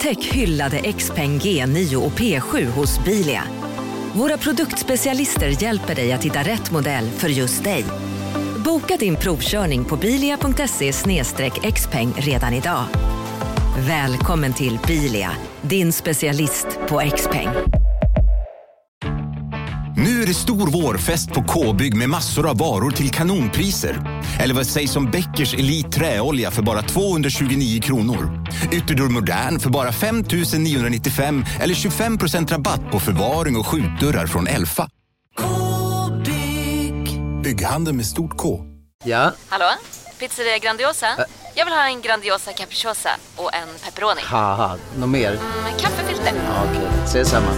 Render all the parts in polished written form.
Upptäck hyllade XPeng G9 och P7 hos Bilia. Våra produktspecialister hjälper dig att hitta rätt modell för just dig. Boka din provkörning på bilia.se/xpeng redan idag. Välkommen till Bilia, din specialist på XPeng. Nu är det stor vårfest på K-bygg med massor av varor till kanonpriser. Eller vad sägs om Bäckers Elite träolja för bara 229 kronor. Ytterdörr Modern för bara 5 995 eller 25% rabatt på förvaring och skjutdörrar från Elfa. K-bygg. Bygghandel med stort K. Ja? Hallå? Pizzeria Grandiosa? Jag vill ha en Grandiosa capriciosa och en pepperoni. Haha, något mer? Kaffefilter. Ja, okej, ses samma.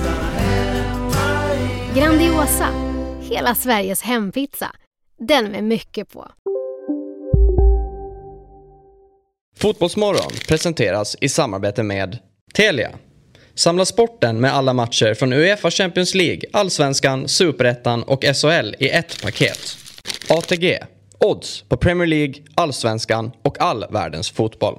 Grandiosa, hela Sveriges hempizza. Den med mycket på. Fotbollsmorgon presenteras i samarbete med Telia. Samla sporten med alla matcher från UEFA Champions League, Allsvenskan, Superettan och SHL i ett paket. ATG. Odds på Premier League, Allsvenskan och all världens fotboll.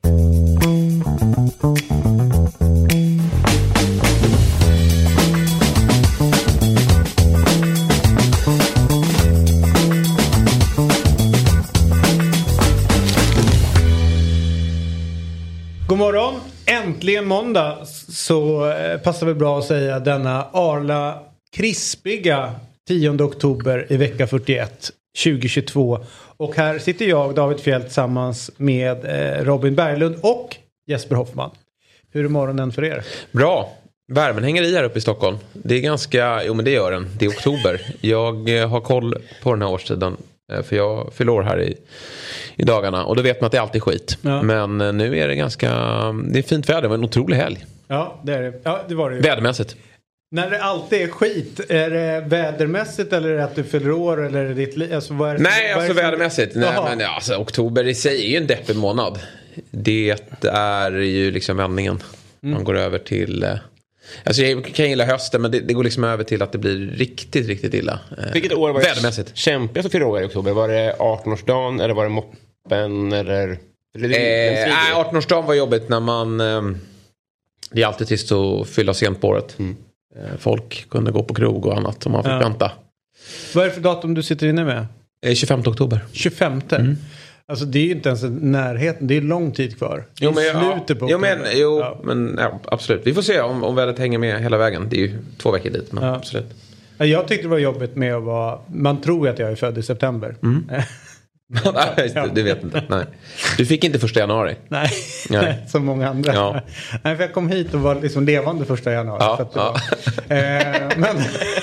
God morgon, äntligen måndag, så passar det bra att säga denna Arla krispiga 10 oktober i vecka 41 2022. Och här sitter jag, David Fjäll, tillsammans med Robin Berglund och Jesper Hoffman. Hur är morgonen för er? Bra. Värmen hänger i här uppe i Stockholm. Det är ganska, men det gör den. Det är oktober. Jag har koll på den här årstiden. För jag fyller år här i dagarna. Och då vet man att det är alltid skit. Ja. Men nu är det det är fint väder. Det var en otrolig helg. Ja, det är det. Ja, det var det ju. Vädermässigt. När det alltid är skit, är det vädermässigt eller är det att du fyller år eller är det ditt liv? Alltså, vädermässigt. Nej, men alltså, oktober i sig är ju en deppig månad. Det är ju liksom vändningen. Man går över till... Alltså jag kan gilla hösten, men det går liksom över till att det blir riktigt, riktigt illa. Vilket år var vädermässigt? Kämpigast att fylla år i oktober? Var det 18-årsdagen eller var det moppen eller... 18-årsdagen var jobbigt när man... det är alltid trist att fylla sent på året. Folk kunde gå på krog och annat som man fick vänta. Vad är det för datum du sitter inne med? 25 oktober. 25? Alltså det är ju inte ens närheten, det är lång tid kvar. Slutet på men absolut. Vi får se om vädret hänger med hela vägen. Det är ju 2 veckor dit, men absolut. Jag tyckte det var jobbigt med att vara... Man tror att jag är född i september. Nej, du vet inte. Nej. Du fick inte 1 januari. Nej. Som många andra. Ja. Nej, för jag kom hit och var liksom levande 1 januari. Ja. Så att men...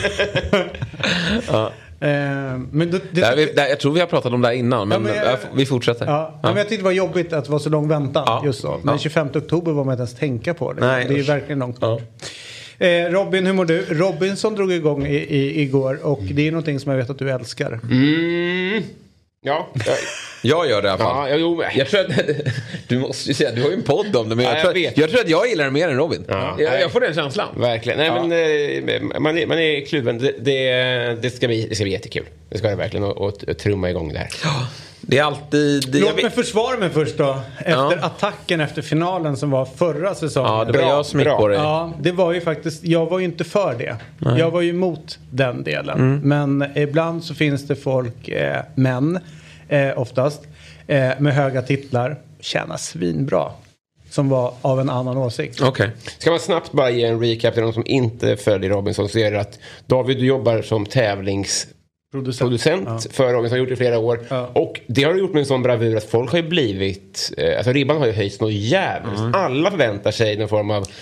men jag tror vi har pratat om det här innan, men vi fortsätter. Men jag tyckte det var jobbigt att det var så lång väntan just så. Men 25 oktober var man inte ens tänka på det. Nej, det är ju verkligen långt bort. Robin, hur mår du? Robinson drog igång igår och det är någonting som jag vet att du älskar. Ja, jag gör det i alla fall. Jag tror att du måste ju säga, du har ju en podd om det, men jag tror att jag gillar det mer än Robin. Jag får den känslan. Verkligen. Nej, men man är kluven. Det ska bli jättekul. Det ska jag verkligen och trumma igång det här. Det är alltid... Låt mig försvara mig först då. Efter attacken efter finalen som var förra säsongen. Ja, det var jag som gick på det. Ja, det var ju faktiskt... Jag var ju inte för det. Nej. Jag var ju emot den delen. Men ibland så finns det folk, män oftast, med höga titlar, tjänar svinbra. Som var av en annan åsikt. Okay. Ska man snabbt bara ge en recap till de som inte följer Robinson, så är det att David, du jobbar som tävlingsproducent för Robinson, har gjort det i flera år. Och det har du gjort med en sån bravur att folk har ju blivit... alltså ribban har ju höjts något jävligt. Alla förväntar sig någon form av...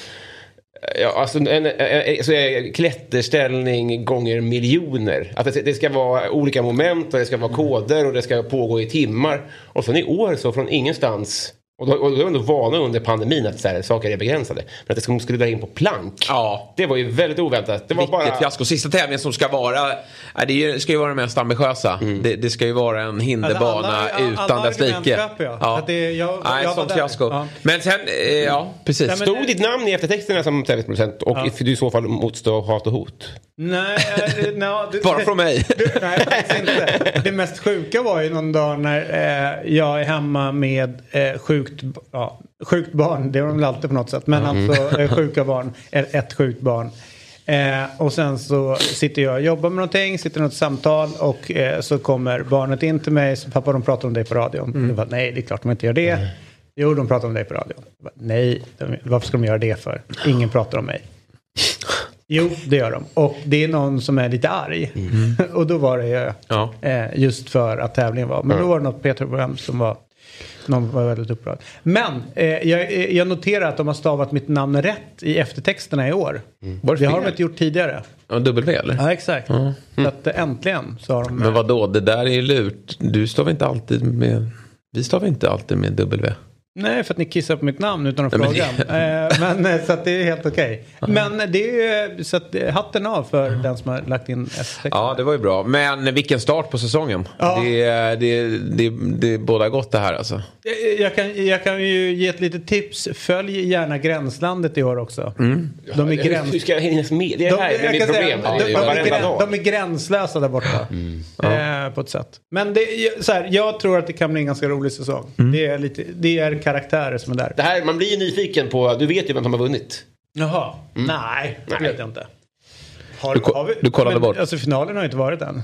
klätterställning gånger miljoner. Att det ska vara olika moment och det ska vara koder och det ska pågå i timmar. Och sen i år så från ingenstans... Och då är ändå vana under pandemin att så här, saker är begränsade. Men att det skulle dra in på plank. Ja. Det var ju väldigt oväntat. Det var vilket fiasko. Sista tävlingen som ska vara... det ska ju vara det mest ambitiösa. Det ska ju vara en hinderbana utan dess like. Sånt fiasko. Ja. Men sen, precis. Stod ditt namn i eftertexterna som tävlingsproducent och i så fall motstå hat och hot? Nej, bara från mig. Nej, faktiskt inte. Det mest sjuka var ju någon dag när jag är hemma med sjukt barn. Det är de väl alltid på något sätt. Men alltså sjuka barn, ett sjukt barn. Och sen så sitter jag och jobbar med någonting, sitter i något samtal och så kommer barnet in till mig. Så pappa, de pratar om dig på radion. Jag bara, nej, det är klart de inte gör det. Jo, de pratar om dig på radion. Jag bara, nej, varför ska de göra det för? Ingen pratar om mig. Jo, det gör de. Och det är någon som är lite arg. Och då var det just för att tävlingen var. Men då var det något P3-program som var... Någon var väldigt upprörd. Men jag noterar att de har stavat mitt namn rätt i eftertexterna i år. Det har de inte gjort tidigare. Ja, W eller? Ja, exakt. Så att äntligen så har de... Men vadå, det där är lurt. Du stavar inte alltid med... Vi stavar inte alltid med W. Nej, för att ni kissar på mitt namn utan att fråga. Men så att det är helt okej. Men det är så att hatten av för den som har lagt in eftertexterna. Ja, det var ju bra. Men vilken start på säsongen. Ja. Det är båda gott det här alltså. Jag kan ju ge ett litet tips. Följ gärna Gränslandet i år också. De är Hur ska jag hinna med? Det här är mitt problem. De är gränslösa där borta. På ett sätt. Men så här, jag tror att det kan bli en ganska rolig säsong. Det är karaktärer som är där. Det här, man blir ju nyfiken på, du vet ju vem som har vunnit. Jaha, nej, det vet jag inte. Du kollade bort. Alltså finalen har ju inte varit än.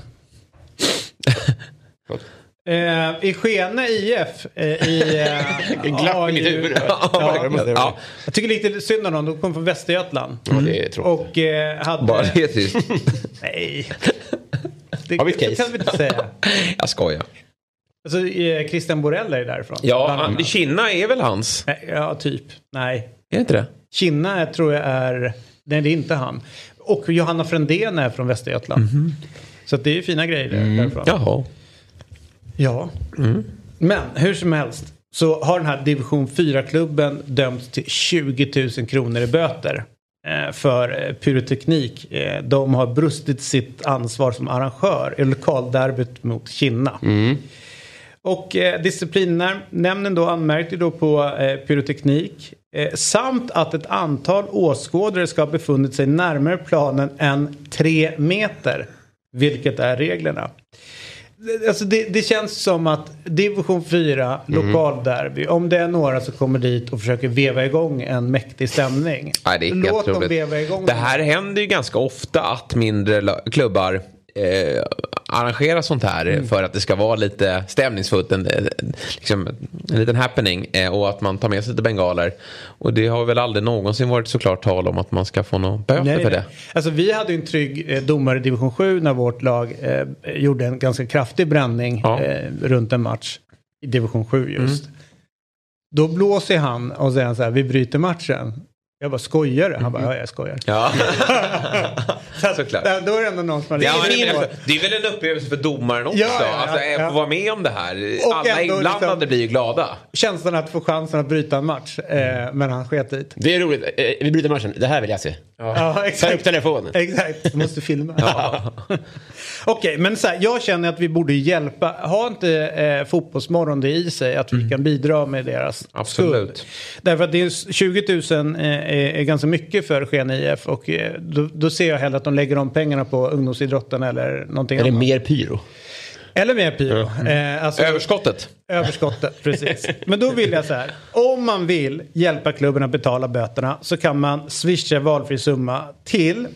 I Skene IF glapp i mitt huvud. Jag tycker lite synd om dem. De kom från Västergötland. Det är tråkigt. Och hade... Bara det är tyst. Nej. Har vi ett case? Kan vi inte säga. Jag skojar. Alltså Christian Borell är därifrån. Ja, Kinna är väl hans? Ja, typ. Nej. Är det inte det? Kinna tror jag är... Nej, det är inte han. Och Johanna Frändén är från Västergötland. Så att det är ju fina grejer därifrån. Jaha. Ja. Men hur som helst så har den här division 4-klubben dömts till 20 000 kronor i böter för pyroteknik. De har brustit sitt ansvar som arrangör i lokalderbyt mot Kinna. Och disciplinnämnden då anmärkte då på pyroteknik samt att ett antal åskådare ska ha befunnit sig närmare planen än 3 meter, vilket är reglerna. Alltså det känns som att division 4 lokalderby, om det är några som kommer dit och försöker veva igång en mäktig stämning. Nej, det är låt dem veva igång. Det här händer ju ganska ofta att mindre klubbar arrangera sånt här för att det ska vara lite stämningsfullt, en liten happening, och att man tar med sig lite bengaler, och det har väl aldrig någonsin varit såklart tal om att man ska få någon böter för det. Alltså vi hade ju en trygg domare i division 7 när vårt lag gjorde en ganska kraftig bränning runt en match i division 7 just. Då blåser han och säger så här, vi bryter matchen. Jag bara, skojar du? Han bara, ja, jag skojar. Ja. Såklart. Då är det ändå någon som har det är väl en upplevelse för domaren också. Få vara med om det här. Och alla inblandade liksom, blir ju glada. Känslan att få chansen att bryta en match. Men han sket dit. Det är roligt. Vi bryter matchen. Det här vill jag se. Ja, exakt. Ta upp telefonen. Exakt. Du måste filma. Okej, men så här, jag känner att vi borde hjälpa. Har inte Fotbollsmorgon det i sig att vi kan bidra med deras skuld? Därför att det är 20 000 är ganska mycket för Skene IF, och då ser jag hellre att de lägger de pengarna på ungdomsidrotten eller någonting annat. Eller mer pyro. Eller mer pyro. Alltså, Överskottet, precis. Men då vill jag så här. Om man vill hjälpa klubben att betala böterna så kan man swisha valfri summa till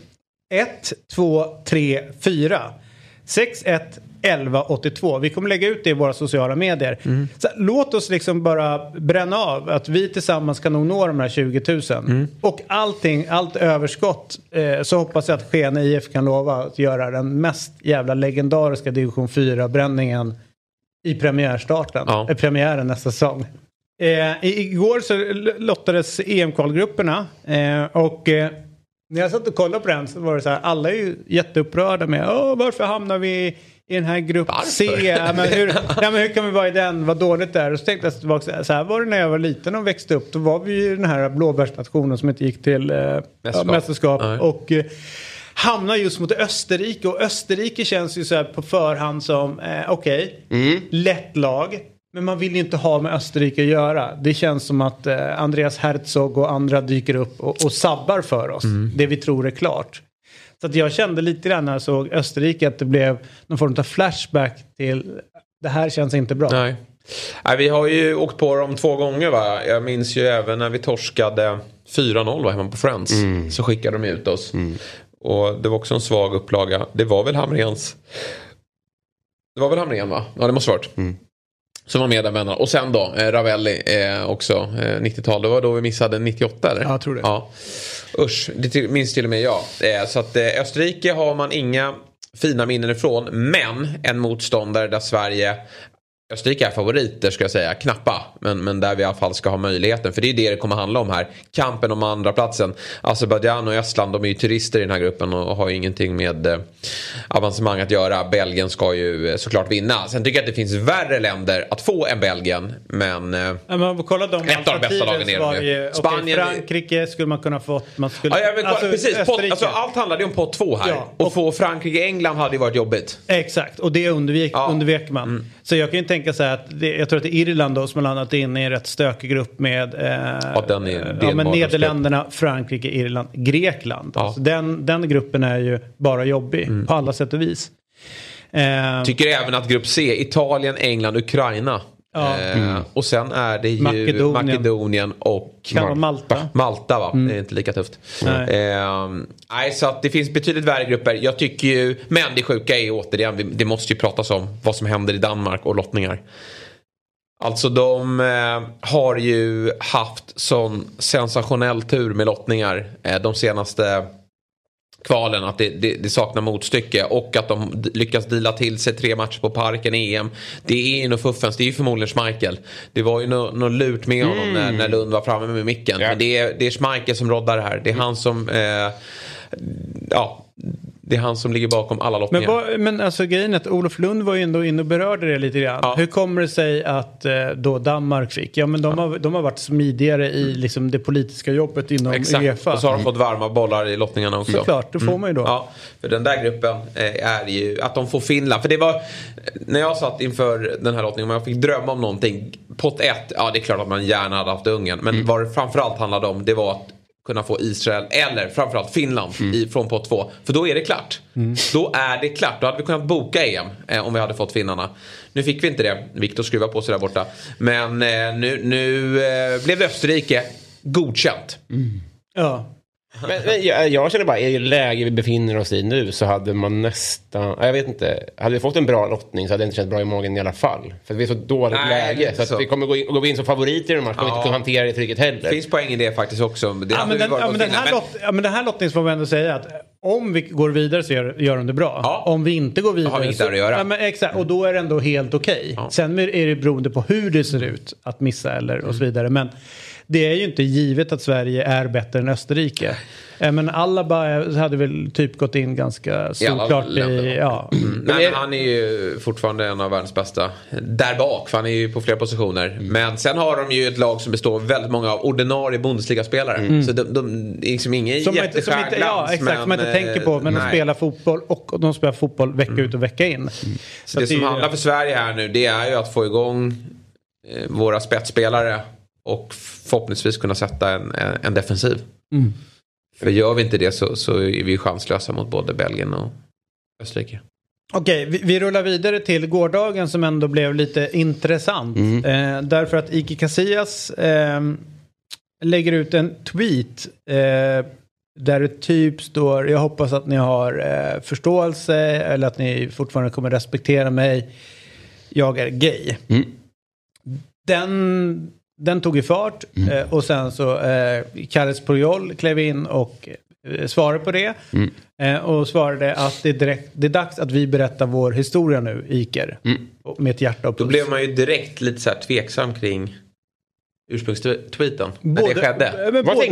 1234 61 1182. Vi kommer lägga ut det i våra sociala medier. Så låt oss liksom bara bränna av att vi tillsammans kan nog nå de här 20 000. Och allt överskott, så hoppas jag att Skene IF kan lova att göra den mest jävla legendariska division 4-bränningen i premiärstarten. Premiären nästa säsong. Igår så lottades EM-kvalgrupperna och när jag satt och kollade på den så var det så här, alla är ju jätteupprörda med varför hamnar vi i den här grupp C? Men hur kan vi vara i den? Vad dåligt det är. Och så tänkte jag tillbaka, så här var det när jag var liten och växte upp. Då var vi ju den här blåbärsnationen som inte gick till mästerskap. Och hamnar just mot Österrike. Och Österrike känns ju så här på förhand som lätt lag. Men man vill ju inte ha med Österrike att göra. Det känns som att Andreas Herzog och andra dyker upp och sabbar för oss. Det vi tror är klart. Så att jag kände lite grann när jag såg Österrike att det blev någon form av flashback till det här känns inte bra. Nej, vi har ju åkt på dem 2 gånger va. Jag minns ju även när vi torskade 4-0 hemma på Friends. Så skickade de ut oss. Och det var också en svag upplaga. Det var väl Hamrens va? Ja, det måste ha varit. Som var med där med. Och sen då Ravelli också 90-tal. Det var då vi missade 98 eller? Ja, jag tror det. Ja. Usch, det minns till och med jag. Så att Österrike har man inga fina minnen ifrån. Men en motståndare där Österrike är favoriter ska jag säga, knappa. Men där vi i alla fall ska ha möjligheten. För det är det kommer handla om här. Kampen om andra platsen. Azerbaijan och Estland, de är ju turister i den här gruppen och har ju ingenting med avancemang att göra. Belgien ska ju såklart vinna. Sen tycker jag att det finns värre länder att få än Belgien. Men kolla de ett av de bästa lagen är det ju. Spanien, Frankrike skulle man kunna fått. Precis. Allt handlade ju om pott 2 här. Ja, och få Frankrike-England hade ju varit jobbigt. Exakt, och det undvek man. Så jag kan ju tänka så här att jag tror att det är Irland då som har landat in i en rätt stökig grupp med Nederländerna, Frankrike, Irland, Grekland. Alltså den gruppen är ju bara jobbig på alla sätt och vis. Tycker även att grupp C, Italien, England, Ukraina. Och sen är det ju Makedonien och Malta va? Det är inte lika tufft. Nej, så att det finns betydligt värre grupper. Jag tycker ju, men det sjuka är återigen, det måste ju pratas om vad som händer i Danmark och lottningar. Alltså de har ju haft sån sensationell tur med lottningar de senaste kvalen, att det saknar motstycke, och att de lyckas dela till sig 3 matcher på Parken i EM. Det är ju nog fuffens, det är ju förmodligen Schmeichel. Det var ju något lurt med honom när Lund var framme med micken. Men det är Schmeichel som roddar det här. Det är han som det är han som ligger bakom alla lottningar. Men alltså grejen är att Olof Lund var ju ändå inne och berörde det lite grann. Ja. Hur kommer det sig att då Danmark fick? Ja, men de har varit smidigare i liksom det politiska jobbet inom UEFA. Och så har de fått varma bollar i lottningarna också. Såklart, det får man ju då. Ja, för den där gruppen är ju att de får Finland. För det var, när jag satt inför den här lottningen, om jag fick drömma om någonting, pott 1, ja det är klart att man gärna hade haft Ungern. Men vad det framförallt handlade om, det var att kunna få Israel eller framförallt Finland från pott 2. För då är det klart. Då är det klart. Då hade vi kunnat boka EM om vi hade fått finnarna. Nu fick vi inte det. Viktor skruvar på sig där borta. Men nu blev det Österrike godkänt. Ja. Men jag känner bara, i det läge vi befinner oss i nu så hade man nästan, jag vet inte, hade vi fått en bra lottning så hade det inte känt bra i magen i alla fall. För det är så dåligt läge. Så att vi kommer gå in som favoriter i den matchen. Kommer inte kunna hantera det trycket heller. Det finns poäng i det faktiskt också. Men den här lottningen får vi ändå säga att om vi går vidare så gör de det bra. Ja. Om vi inte går vidare har vi inte att göra. Ja, men exakt, och då är det ändå helt okej. Ja. Sen är det beroende på hur det ser ut att missa eller och så vidare. Men det är ju inte givet att Sverige är bättre än Österrike. Men Alaba hade väl typ gått in ganska såklart i... Ja. Men han är ju fortfarande en av världens bästa där bak, för han är ju på flera positioner. Men sen har de ju ett lag som består av väldigt många av ordinarie Bundesliga-spelare. Så de är liksom ingen jätteskärglans. Ja, exakt, som man inte tänker på. Men de spelar fotboll, och de spelar fotboll vecka ut och vecka in. Så det som handlar för Sverige här nu, det är ju att få igång våra spetsspelare och förhoppningsvis kunna sätta en defensiv. För gör vi inte det så är vi chanslösa mot både Belgien och Österrike. Okej, vi rullar vidare till gårdagen som ändå blev lite intressant. Därför att Iker Casillas lägger ut en tweet där det typ står: jag hoppas att ni har förståelse eller att ni fortfarande kommer respektera mig. Jag är gay. Den tog i fart och sen så Carles Puyol klev in och svarade på det. Och svarade att det är dags att vi berättar vår historia nu, Iker. Med ett hjärta och puls. Då blev man ju direkt lite så här tveksam kring ursprungstweeten. När det skedde.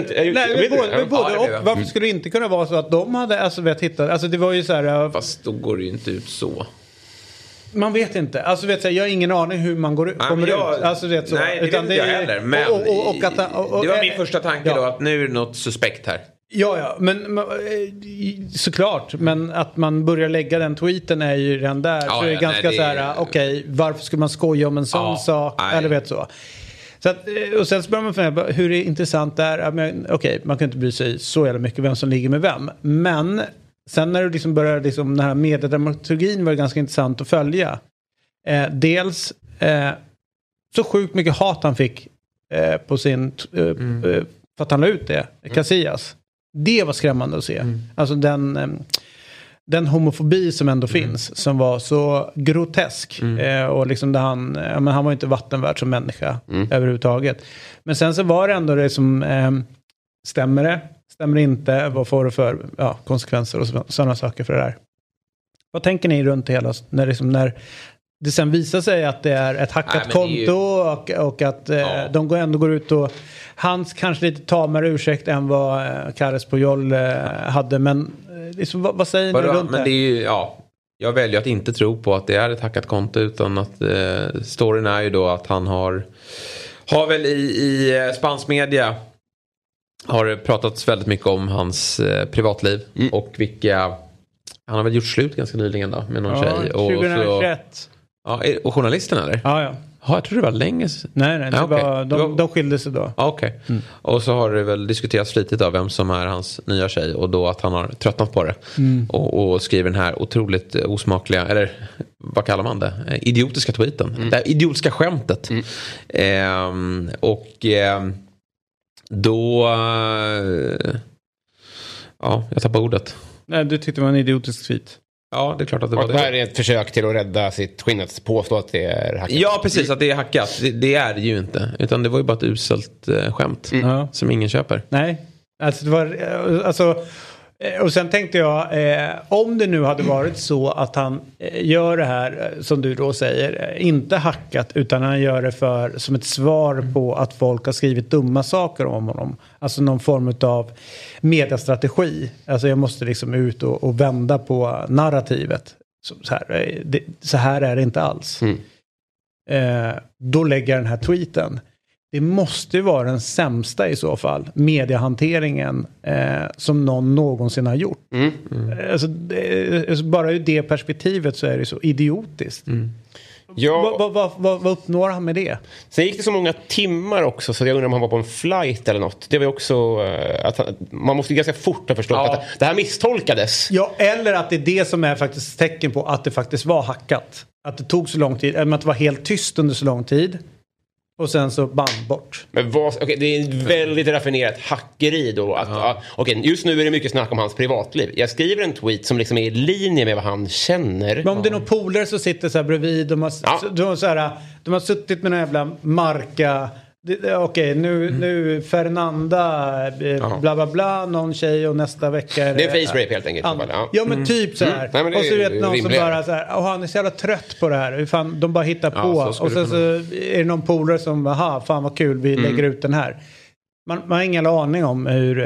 Varför skulle det inte kunna vara så att de hade hittat... Alltså det var ju så här... Fast då går det ju inte ut så. Man vet inte. Alltså jag har ingen aning hur man kommer ut. Alltså vet så. Nej, det utan vet inte jag heller. Men det var min första tanke då, att nu är det något suspekt här. Ja, men såklart. Men att man börjar lägga den tweeten är ju redan där. Så det är ganska så här, okej, varför ska man skoja om en sån sak? Eller vet så. Så att, och sen så börjar man fundera på hur det är intressant där. Okej, man kan inte bry sig så jävla mycket vem som ligger med vem. Men sen när du liksom började liksom, den här mediedramaturgin var det ganska intressant att följa. Dels så sjukt mycket hat han fick på sin för att han la ut det, Casillas. Det var skrämmande att se. Alltså den homofobi som ändå finns, som var så grotesk. Och liksom där han var inte vattenvärd som människa överhuvudtaget. Men sen så var det ändå det som stämmer det? Stämmer det inte? Vad får det för konsekvenser och sådana saker för det där? Vad tänker ni runt det hela när det sen visar sig att det är ett hackat konto och att de ändå går ut och hans kanske lite tamare ursäkt än vad Carles Puyol hade, men liksom, vad säger ni runt men det är ju, jag väljer att inte tro på att det är ett hackat konto, utan att storyn är ju då att han har väl i spansk media har det pratats väldigt mycket om hans privatliv och han har väl gjort slut ganska nyligen då med någon tjej. 2021. Och journalisten eller? Ja. Jag tror det var länge. Nej, de skilde sig då. Okej. Och så har det väl diskuterats flitigt av vem som är hans nya tjej, och då att han har tröttnat på det och skriver den här otroligt osmakliga, eller vad kallar man det? Idiotiska tweeten. Det här idiotiska skämtet. Då jag tappar ordet. Nej, du tyckte det var en idiotisk tweet. Ja, det är klart att det var det. Det här är ett försök till att rädda sitt skinn, att påstå att det är hackat. Ja, precis, att det är hackat. Det är det ju inte. Utan det var ju bara ett uselt skämt som ingen köper. Nej, alltså det var... och sen tänkte jag, om det nu hade varit så att han gör det här, som du då säger, inte hackat, utan han gör det som ett svar på att folk har skrivit dumma saker om honom. Alltså någon form av mediastrategi. Alltså jag måste liksom ut och vända på narrativet. Så här är det inte alls. Då lägger den här tweeten. Det måste ju vara den sämsta i så fall, mediehanteringen som någon någonsin har gjort. Alltså, bara ur det perspektivet så är det så idiotiskt. Ja. Vad uppnår han med det? Sen gick det så många timmar också, så jag undrar om han var på en flight eller något. Det var också man måste ganska fort ha förstått att det här misstolkades. Ja, eller att det är det som är faktiskt tecken på att det faktiskt var hackat. Att det tog så lång tid, eller att det var helt tyst under så lång tid. Och sen så bort. Men det är ett väldigt raffinerat hackeri då. Just nu är det mycket snack om hans privatliv. Jag skriver en tweet som liksom är i linje med vad han känner. Men om det är någon polare som sitter så här bredvid. De har suttit med en jävla marka. Nu Fernanda bla bla bla, någon tjej, och nästa vecka är det är face rape helt enkelt. Ja, men typ så här. Nej, och så vet någon som bara så här, han är så jävla trött på det här. Hur fan, de bara hittar på. Och sen så är det någon polare som, fan vad kul, vi lägger ut den här. Man har ingen aning om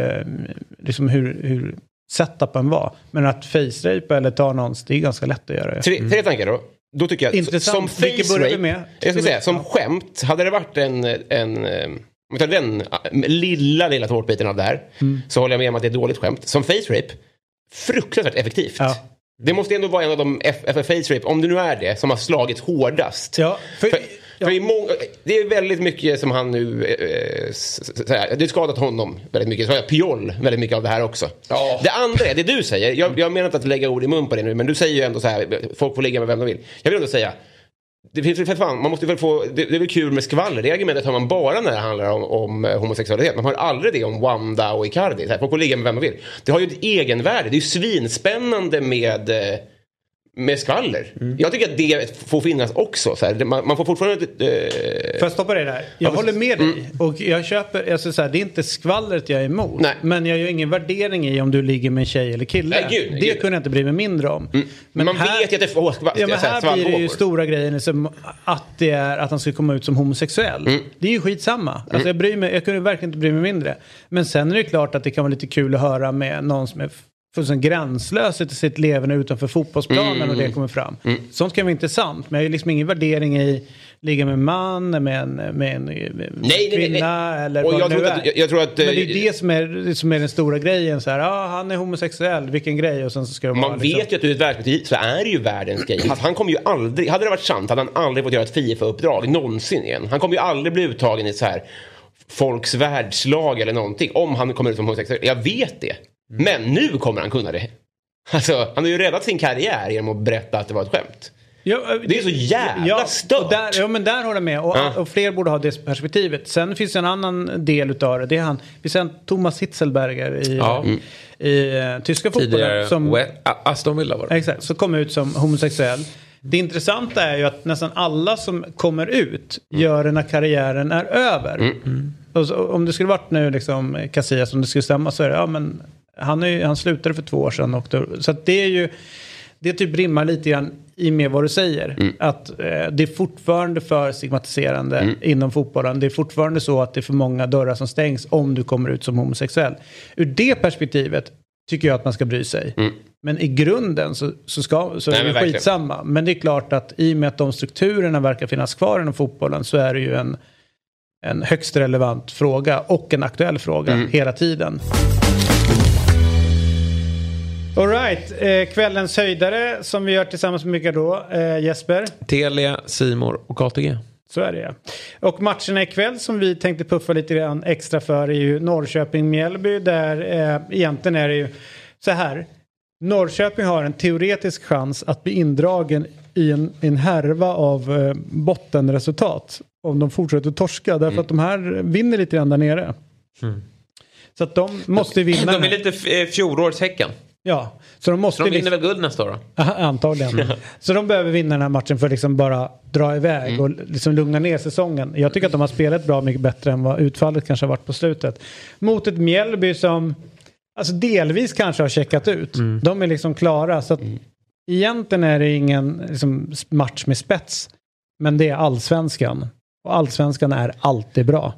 hur setupen var. Men att face rape eller ta någons, det är ganska lätt att göra. Tre tankar då. Då tycker jag intressant. Som face rape, som skämt, hade det varit den lilla tårtbiten av det här, så håller jag med om att det är ett dåligt skämt. Som face rape, fruktansvärt effektivt. Ja. Det måste ändå vara en av de face rape, om det nu är det, som har slagit hårdast. Ja, för det är väldigt mycket som han nu det har skadat honom väldigt mycket. Så Puyol väldigt mycket av det här också. Ja. Det andra är det du säger. Jag menar inte att lägga ord i mun på det nu, men du säger ju ändå så här, folk får ligga med vem de vill. Jag vill ändå säga, det finns för fan, man måste väl få, det är väl kul med skvaller. Det argumentet har man bara när det handlar om homosexualitet. Man har aldrig det om Wanda och Icardi. Folk får ligga med vem de vill. Det har ju ett egenvärde. Det är ju svinspännande med skvaller. Jag tycker att det får finnas också. Så här. Man får fortfarande... Får jag stoppa det där? Jag håller med dig. Och jag köper... Alltså, så här, det är inte skvallret jag är emot. Nej. Men jag gör ingen värdering i om du ligger med en tjej eller kille. Nej, det kunde jag inte bry mig mindre om. Men man vet ju att det får skvall. Ja, men här blir det ju stora grejer som att det är att han ska komma ut som homosexuell. Det är ju skitsamma. Alltså, jag kunde verkligen inte bry mig mindre. Men sen är det klart att det kan vara lite kul att höra med någon som är fullständigt gränslöst i sitt levande utanför fotbollsplanen och det kommer fram. Sånt kan vara intressant, men jag har ju liksom ingen värdering i ligga med en man, med en kvinna eller och vad det nu är. Jag tror att men det är det som är den stora grejen. Så här, han är homosexuell, vilken grej. Och sen så ska det man vara, vet ju att ur ett verktyg så är det ju världens grej. Han kommer ju aldrig, hade det varit sant, hade han aldrig fått göra ett FIFA-uppdrag någonsin igen. Han kommer ju aldrig bli uttagen i så här folks världslag eller någonting om han kommer ut som homosexuell. Jag vet det. Men nu kommer han kunna det. Alltså, han har ju räddat sin karriär genom att berätta att det var ett skämt. Ja, det är så jävla stört. Men där håller jag med. Och fler borde ha det perspektivet. Sen finns en annan del utav det. Det är han. Vi ser Thomas Hitzelberger i tyska fotbollen. Som Aston Villa var det. Exakt, så kom ut som homosexuell. Det intressanta är ju att nästan alla som kommer ut gör det när karriären är över. Och så, om det skulle varit nu liksom Casillas, om det skulle stämma, så är det, men han slutade för 2 år sedan. Och då, så att det är ju, det typ rimmar lite grann i med vad du säger. Att det är fortfarande för stigmatiserande inom fotbollen. Det är fortfarande så att det är för många dörrar som stängs om du kommer ut som homosexuell. Ur det perspektivet tycker jag att man ska bry sig. Men i grunden så är det skitsamma. Men det är klart att i och med att de strukturerna verkar finnas kvar inom fotbollen, så är det ju en högst relevant fråga och en aktuell fråga hela tiden. All right, kvällens höjdare som vi gör tillsammans med Mika då, Jesper. Telia, Simor och ATG. Så är det, ja. Och matcherna ikväll som vi tänkte puffa lite grann extra för är ju Norrköping-Mjällby, där egentligen är det ju så här. Norrköping har en teoretisk chans att bli indragen i en härva av bottenresultat om de fortsätter torska, därför att de här vinner lite grann där nere. Så att de måste vinna. De är lite fjolårshäcken. Ja, så de måste... Så de vinner väl guld nästa år då? Antagligen. Så de behöver vinna den här matchen för att liksom bara dra iväg och liksom lugna ner säsongen. Jag tycker att de har spelat bra mycket bättre än vad utfallet kanske har varit på slutet. Mot ett Mjällby som alltså delvis kanske har checkat ut. De är liksom klara, så att egentligen är det ingen liksom match med spets. Men det är allsvenskan. Och allsvenskan är alltid bra.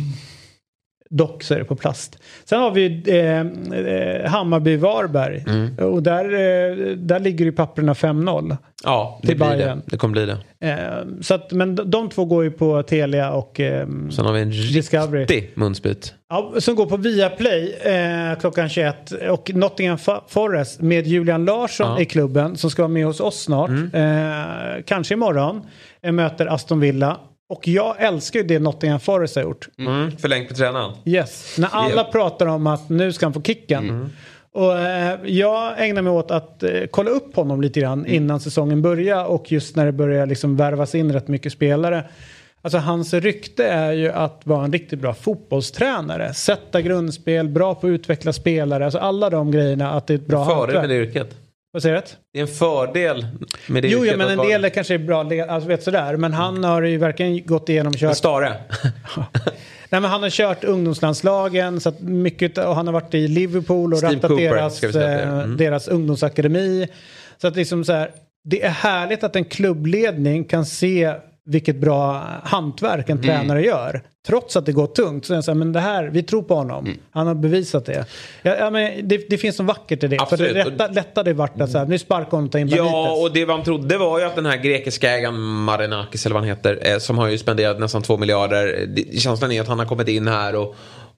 Dock så är det på plast. Sen har vi Hammarby-Varberg. Och där ligger ju papperna 5-0. Ja, det blir det. Det kommer bli det. Så att, men de två går ju på Telia och sen har vi en Discovery. Riktig munsbit. Ja, som går på Viaplay klockan 21. Och Nottingham Forest med Julian Larsson i klubben, som ska vara med hos oss snart. Kanske imorgon. Möter Aston Villa. Och jag älskar ju det Nottingham Forest har gjort. Förlängt på tränaren. Yes. När alla pratar om att nu ska han få kicken. Och jag ägnar mig åt att kolla upp honom lite grann innan säsongen börjar. Och just när det börjar liksom värvas in rätt mycket spelare. Alltså hans rykte är ju att vara en riktigt bra fotbollstränare. Sätta grundspel, bra på att utveckla spelare. Alltså alla de grejerna, att det är ett bra hantverk. Fördel med det yrket. Vad säger du? Det är en fördel med det yrket. Jo, men en del kanske är bra, alltså vet sådär. Men han har ju verkligen gått igenom och kört... En stare. Nej, men han har kört ungdomslandslagen, så att mycket, och han har varit i Liverpool och rattat deras ungdomsakademi. Så att liksom så här, det är härligt att en klubbledning kan se vilket bra hantverk en tränare gör. Trots att det går tungt. Så säger, men det här, vi tror på honom. Han har bevisat det. Men det finns som vackert i det. Absolut. För det lättade vart att så här, nu sparkar honom ta in Benitez. Ja, och det man trodde var ju att den här grekiska ägaren Marinakis, eller vad han heter, som har ju spenderat nästan 2 miljarder. Känslan är att han har kommit in här och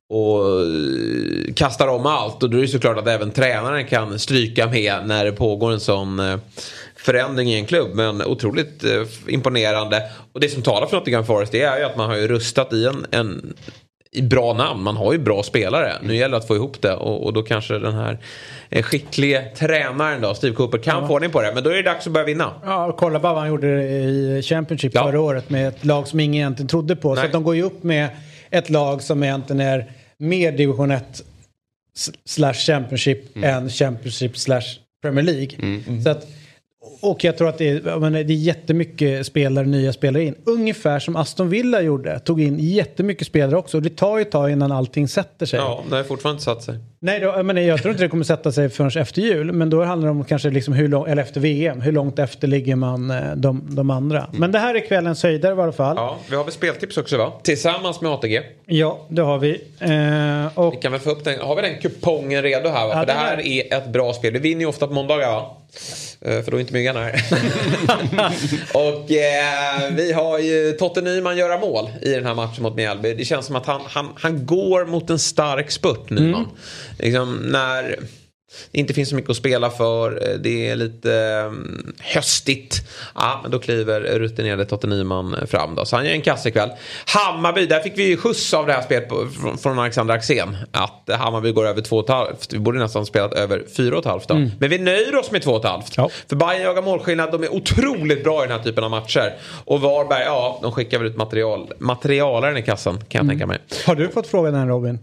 kastar om allt. Och då är det såklart att även tränaren kan stryka med när det pågår en sån förändring i en klubb. Men otroligt imponerande. Och det som talar för Nottingham Forest, det är ju att man har ju rustat i bra namn. Man har ju bra spelare. Nu gäller det att få ihop det. Och då kanske den här skickliga tränaren då, Steve Cooper, kan få ordning på det. Men då är det dags att börja vinna. Ja, och kolla bara vad han gjorde i Championship förra året med ett lag som ingen egentligen trodde på. Nej. Så att de går ju upp med ett lag som egentligen är mer division 1 / Championship än Championship / Premier League. Så att, och jag tror att det är jättemycket nya spelare in. Ungefär som Aston Villa gjorde. Tog in jättemycket spelare också. Det tar ju ett tag innan allting sätter sig. Ja, det har fortfarande inte satt sig. Nej, men jag tror inte det kommer sätta sig förrän efter jul. Men då handlar det om kanske liksom eller efter VM. Hur långt efter ligger man de andra. Men det här är kvällens höjder i alla fall. Ja, vi har väl speltips också, va? Tillsammans med ATG. Ja, det har vi. Och vi kan väl få upp den. Har vi den kupongen redo här, va? Ja, för det här är ett bra spel. Vi vinner ju ofta på måndagar, va? För då är inte myggan här. Och vi har ju Totte Nyman göra mål i den här matchen mot Mjällby. Det känns som att han går mot en stark spurt, Nyman. Liksom inte finns så mycket att spela för. Det är lite höstigt. Ja, men då kliver rutinerade Totte Nyman fram då. Så han gör en kasse ikväll. Hammarby, där fick vi skjuts av det här spelet från Alexander Axén. Att Hammarby går över 2,5. Vi borde nästan spelat över 4,5 då. Men vi nöjer oss med 2,5. Ja. För Bayern jagar målskillnad. De är otroligt bra i den här typen av matcher. Och Varberg, ja, de skickar väl ut materialaren i kassan, kan jag tänka mig. Har du fått frågan än, Robin?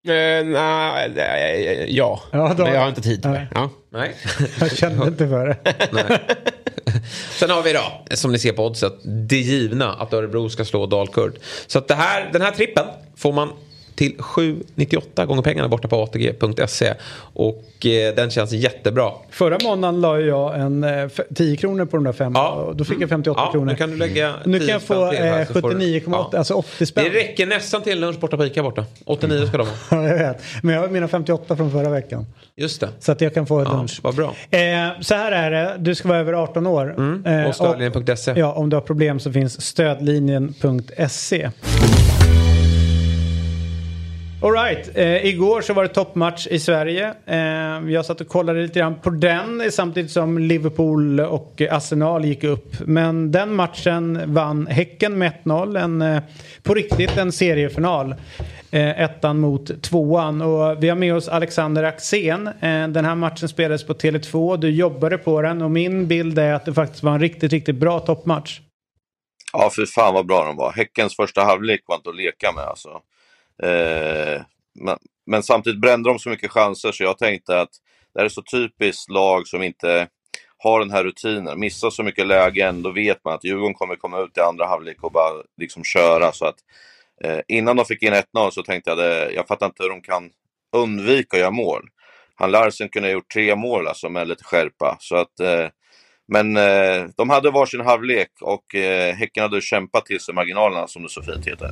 Ja, men jag har inte tid. Nej. Jag kände inte för det. Nej. Sen har vi då, som ni ser på oddset, det givna att Örebro ska slå Dalkurd. Så att den här trippen får man till 7,98 gånger pengarna borta på atg.se. Och den känns jättebra. Förra månaden la jag 10 kronor på de där 5. Och då fick jag 58 kronor. Nu kan du lägga nu kan jag få 79,8, alltså 80 spänn. Det räcker nästan till lunch borta på Ica borta. 89 ska de ha. Ja, jag vet. Men jag har mina 58 från förra veckan. Just det. Så att jag kan få ett lunch. Vad bra. Så här är det. Du ska vara över 18 år. Och stödlinjen.se. Ja, om du har problem så finns stödlinjen.se. All right. Igår så var det toppmatch i Sverige. Jag satt och kollade lite grann på den samtidigt som Liverpool och Arsenal gick upp. Men den matchen vann Häcken med 1-0. På riktigt en seriefinal. 1 mot 2:an. Och vi har med oss Alexander Axén. Den här matchen spelades på Tele2. Du jobbade på den. Och min bild är att det faktiskt var en riktigt, riktigt bra toppmatch. Ja, för fan vad bra de var. Häckens första halvlek var inte att leka med alltså. Men samtidigt brände de så mycket chanser så jag tänkte att det är så typiskt lag som inte har den här rutinen, missar så mycket lägen, då vet man att Djurgården kommer komma ut i andra halvlek och bara liksom köra. Så att innan de fick in 1-0 så tänkte jag fattar inte hur de kan undvika att göra mål. Han Larsen kunde ha gjort 3 mål alltså, med lite skärpa. Så att men de hade varsin halvlek och Häcken hade kämpat till sig marginalerna, som det så fint heter.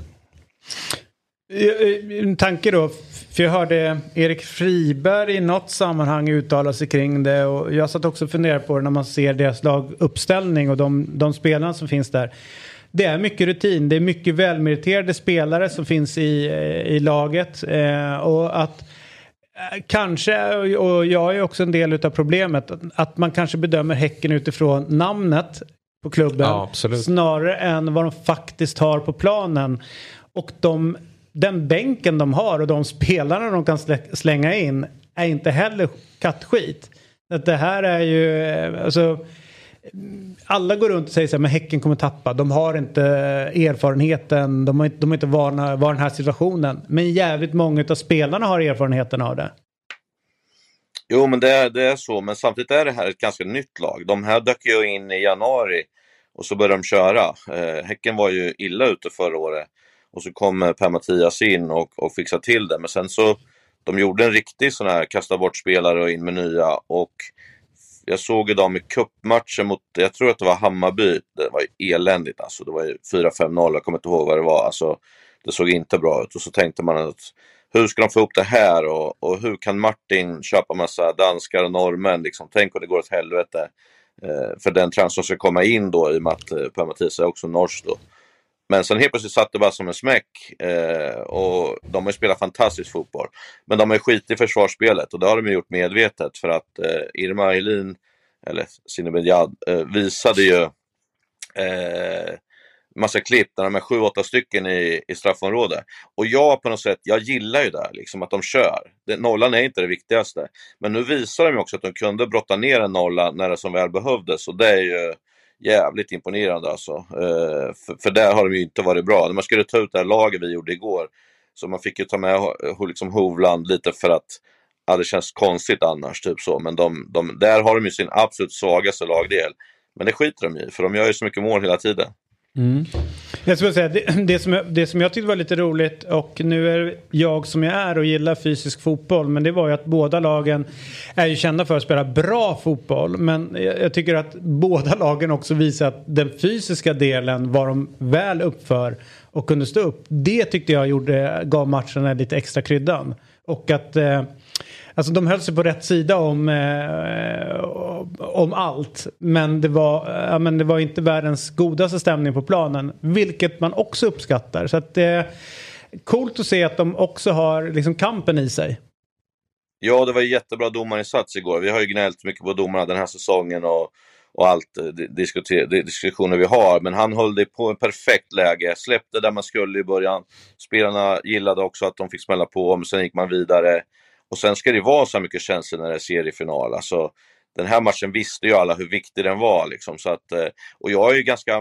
En tanke då, för jag hörde Erik Friberg i något sammanhang uttala sig kring det, och jag satt också och funderade på det när man ser deras laguppställning och de spelarna som finns där. Det är mycket rutin, det är mycket välmeriterade spelare som finns i laget, och att kanske, och jag är också en del av problemet, att man kanske bedömer Häcken utifrån namnet på klubben, snarare än vad de faktiskt har på planen. Och den bänken de har och de spelarna de kan slänga in är inte heller kattskit. Att det här är ju, alltså, alla går runt och säger så här, men Häcken kommer tappa. De har inte erfarenheten, de är inte vana var den här situationen. Men jävligt många av spelarna har erfarenheten av det. Jo, men det är så. Men samtidigt är det här ett ganska nytt lag. De här dök ju in i januari och så började de köra. Häcken var ju illa ute förra året. Och så kom Per-Mattias in och fixade till det. Men sen så, de gjorde en riktig sån här kasta bort spelare och in med nya. Och jag såg dem i cupmatchen mot, jag tror att det var Hammarby. Det var ju eländigt alltså. Det var ju 4-5-0, jag kommer inte ihåg vad det var. Alltså, det såg inte bra ut. Och så tänkte man att hur ska de få upp det här? Och hur kan Martin köpa massa danskar och norrmän? Liksom, tänk om det går åt helvete. För den transfer ska komma in då, i och med att Per-Mattias är också norsk då. Men sen helt plötsligt satt det bara som en smäck, och de har ju spelat fantastisk fotboll. Men de har ju skit i försvarsspelet, och det har de ju gjort medvetet, för att Irma Elin, eller Sinebedjad, visade ju massa klipp där de är 7-8 stycken i straffområdet. Och jag på något sätt, jag gillar ju det liksom, att de kör. Nollan är inte det viktigaste. Men nu visar de ju också att de kunde brotta ner en nolla när det som väl behövdes, och det är ju jävligt imponerande alltså. För där har de ju inte varit bra. När man skulle ta ut det här laget vi gjorde igår, så man fick ju ta med liksom Hovland lite, för att det känns konstigt annars typ så. Men där har de ju sin absolut svagaste lagdel. Men det skiter de i, för de gör ju så mycket mål hela tiden. Jag skulle säga det som jag tyckte var lite roligt, och nu är jag som jag är och gillar fysisk fotboll, men det var ju att båda lagen är ju kända för att spela bra fotboll, men jag tycker att båda lagen också visar att den fysiska delen var de väl uppför och kunde stå upp. Det tyckte jag gav matcherna lite extra kryddan, och att alltså de höll sig på rätt sida om allt, men det var inte världens godaste stämning på planen, vilket man också uppskattar. Så att det är coolt att se att de också har liksom kampen i sig. Ja, det var en jättebra domarinsats igår. Vi har ju gnällt mycket på domarna den här säsongen och allt diskussioner vi har. Men han höll det på en perfekt läge. Släppte där man skulle i början. Spelarna gillade också att de fick smälla på, men sen gick man vidare. Och sen ska det vara så mycket känslor när det är seriefinal. Alltså, den här matchen visste ju alla hur viktig den var. Liksom. Så att, och jag är ju ganska...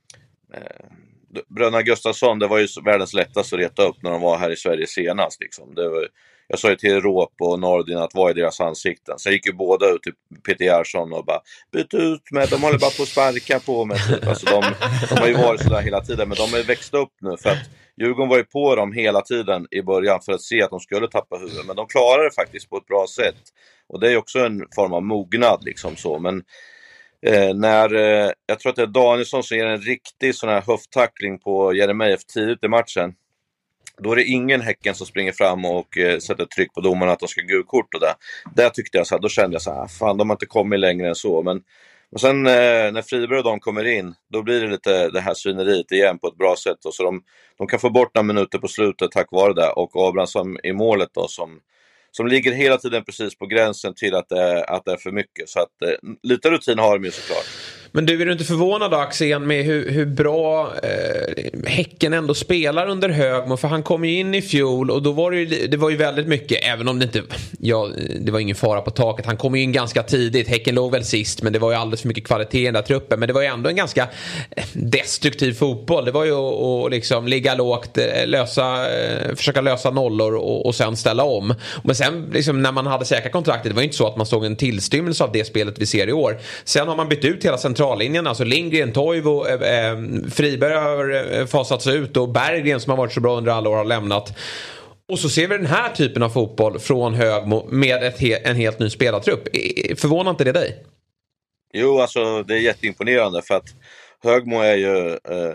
Bröderna Gustafsson, det var ju världens lättaste att reta upp när de var här i Sverige senast. Liksom. Jag sa ju till Råp och Nordin att vara i deras ansikten. Sen gick ju båda ut till Peter Jarsson och bara byt ut med, de håller bara på att sparka på mig. Typ. Alltså de har ju varit sådär hela tiden, men de har växt upp nu för att Djurgården var ju på dem hela tiden i början för att se att de skulle tappa huvudet. Men de klarade det faktiskt på ett bra sätt. Och det är ju också en form av mognad liksom så. Men när jag tror att det är Danielsson som ger en riktig sån här höfttackling på Jeremejeff tidigt i matchen, då är det ingen Häcken som springer fram och sätter tryck på domarna att de ska gulkort och det. Där tyckte jag så här, då kände jag så här, fan de har inte kommit längre än så. Men och sen när Friberg och de kommer in, då blir det lite det här svineriet igen på ett bra sätt. Och så de kan få bort några minuter på slutet tack vare det. Och Abrahamsson i målet då som ligger hela tiden precis på gränsen till att det är för mycket. Så att lite rutin har de ju såklart. Men du, är du inte förvånad Axén med hur bra Häcken ändå spelar under Högmo? För han kom ju in i fjol och då var det var ju väldigt mycket, även om det inte, det var ingen fara på taket. Han kom ju in ganska tidigt, Häcken låg väl sist, men det var ju alldeles för mycket kvalitet i den där truppen. Men det var ju ändå en ganska destruktiv fotboll. Det var ju att liksom ligga lågt, försöka lösa nollor och sen ställa om. Men sen liksom, när man hade säkra kontraktet, det var ju inte så att man såg en tillstymmelse av det spelet vi ser i år. Sen har man bytt ut hela centrallinjen, alltså Lindgren, Toivo, Friberg har fasats ut och Berggren som har varit så bra under alla år har lämnat. Och så ser vi den här typen av fotboll från Högmo med en helt ny spelartrupp. Förvånar inte det dig? Jo, alltså det är jätteimponerande för att Högmo är ju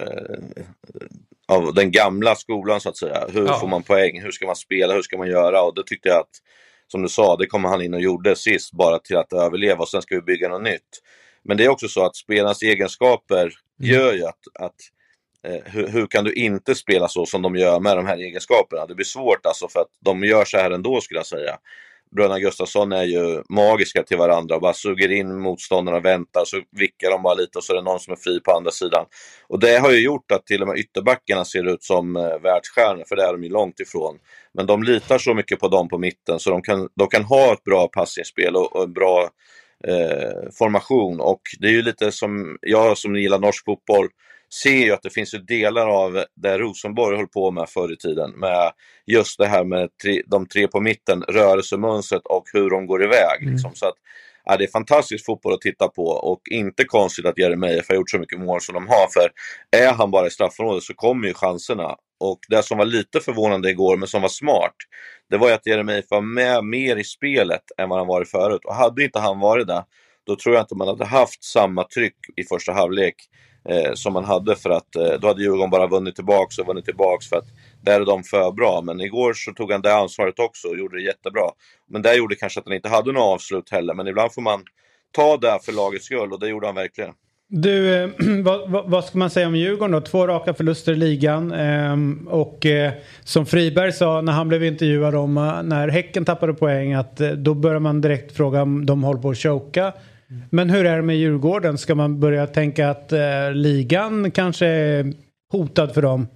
av den gamla skolan så att säga. Hur får man poäng? Hur ska man spela? Hur ska man göra? Och det tyckte jag att, som du sa, det kommer han in och gjorde sist bara till att överleva och sen ska vi bygga något nytt. Men det är också så att spelarnas egenskaper gör ju att hur kan du inte spela så som de gör med de här egenskaperna? Det blir svårt alltså för att de gör så här ändå skulle jag säga. Bröderna Gustafsson är ju magiska till varandra och bara suger in motståndarna och väntar så vickar de bara lite och så är det någon som är fri på andra sidan. Och det har ju gjort att till och med ytterbackarna ser ut som världsstjärnor, för det är de ju långt ifrån. Men de litar så mycket på dem på mitten så de kan ha ett bra passningsspel och en bra formation. Och det är ju lite som jag som gillar norsk fotboll ser ju att det finns ju delar av det Rosenborg höll på med förr i tiden med just det här med de tre på mitten, rörelsemönstret och hur de går iväg liksom. Så att det är fantastisk fotboll att titta på och inte konstigt att Jeremejeff har gjort så mycket mål som de har, för är han bara i straffområdet så kommer ju chanserna. Och det som var lite förvånande igår men som var smart, det var ju att Jeremejeff var med mer i spelet än vad han varit förut. Och hade inte han varit där, då tror jag inte man hade haft samma tryck i första halvlek som man hade, för att då hade Djurgården bara vunnit tillbaks för att där är de för bra. Men igår så tog han det ansvaret också och gjorde det jättebra. Men där gjorde kanske att han inte hade något avslut heller, men ibland får man ta det för lagets skull och det gjorde han verkligen. Du, vad ska man säga om Djurgården då? 2 raka förluster i ligan och som Friberg sa när han blev intervjuad om när Häcken tappade poäng, att då börjar man direkt fråga om de håller på att choka. Men hur är det med Djurgården? Ska man börja tänka att ligan kanske är hotad för dem?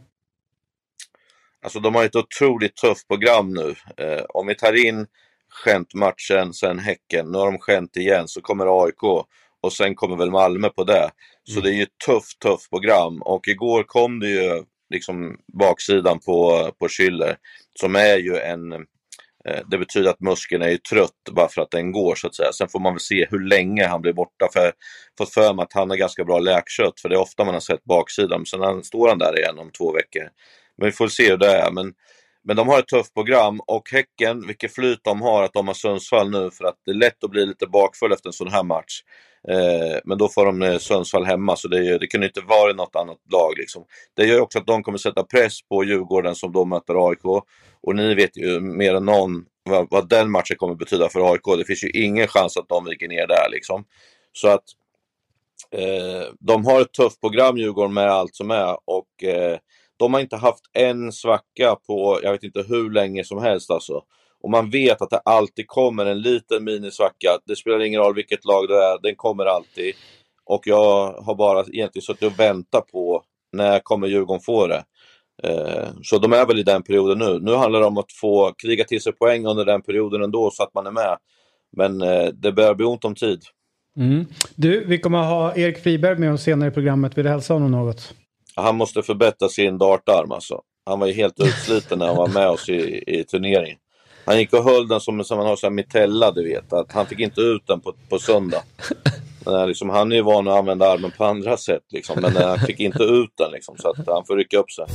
Alltså de har ett otroligt tufft program nu. Om vi tar in Gent-matchen, sen Häcken, nu har de Gent igen, så kommer AIK och sen kommer väl Malmö på det. Så det är ju ett tufft program. Och igår kom det ju liksom baksidan på Schüller, som är ju det betyder att muskeln är ju trött bara för att den går så att säga. Sen får man väl se hur länge han blir borta, för mig att han har ganska bra läkkött, för det är ofta man har sett baksidan. Sen står han där igen om 2 veckor. Men vi får se hur det är. Men de har ett tufft program, och Häcken, vilket flyt de har att de har Sundsvall nu, för att det är lätt att bli lite bakfull efter en sån här match. Men då får de Sundsvall hemma, så det kan inte vara något annat lag liksom. Det gör också att de kommer sätta press på Djurgården som de möter AIK, och ni vet ju mer än någon vad den matchen kommer betyda för AIK. Det finns ju ingen chans att de viker ner där liksom. Så att de har ett tufft program Djurgården med allt som är, och de har inte haft en svacka på jag vet inte hur länge som helst alltså. Och man vet att det alltid kommer en liten minisvacka. Det spelar ingen roll vilket lag det är, den kommer alltid. Och jag har bara egentligen suttit och väntat på när kommer Djurgården få det. Så de är väl i den perioden nu. Nu handlar det om att få kriga till sig poäng under den perioden ändå så att man är med. Men det börjar bli ont om tid. Du, vi kommer ha Erik Friberg med oss senare i programmet. Vill du hälsa honom något? Han måste förbättra sin dartarm alltså. Han var ju helt utsliten när han var med oss i turneringen. Han gick och höll den som man har så här mitella, du vet. Att han fick inte ut den på söndag. Liksom, han är ju van att använda armen på andra sätt. Liksom, men han fick inte ut den. Liksom, så att han får rycka upp sig.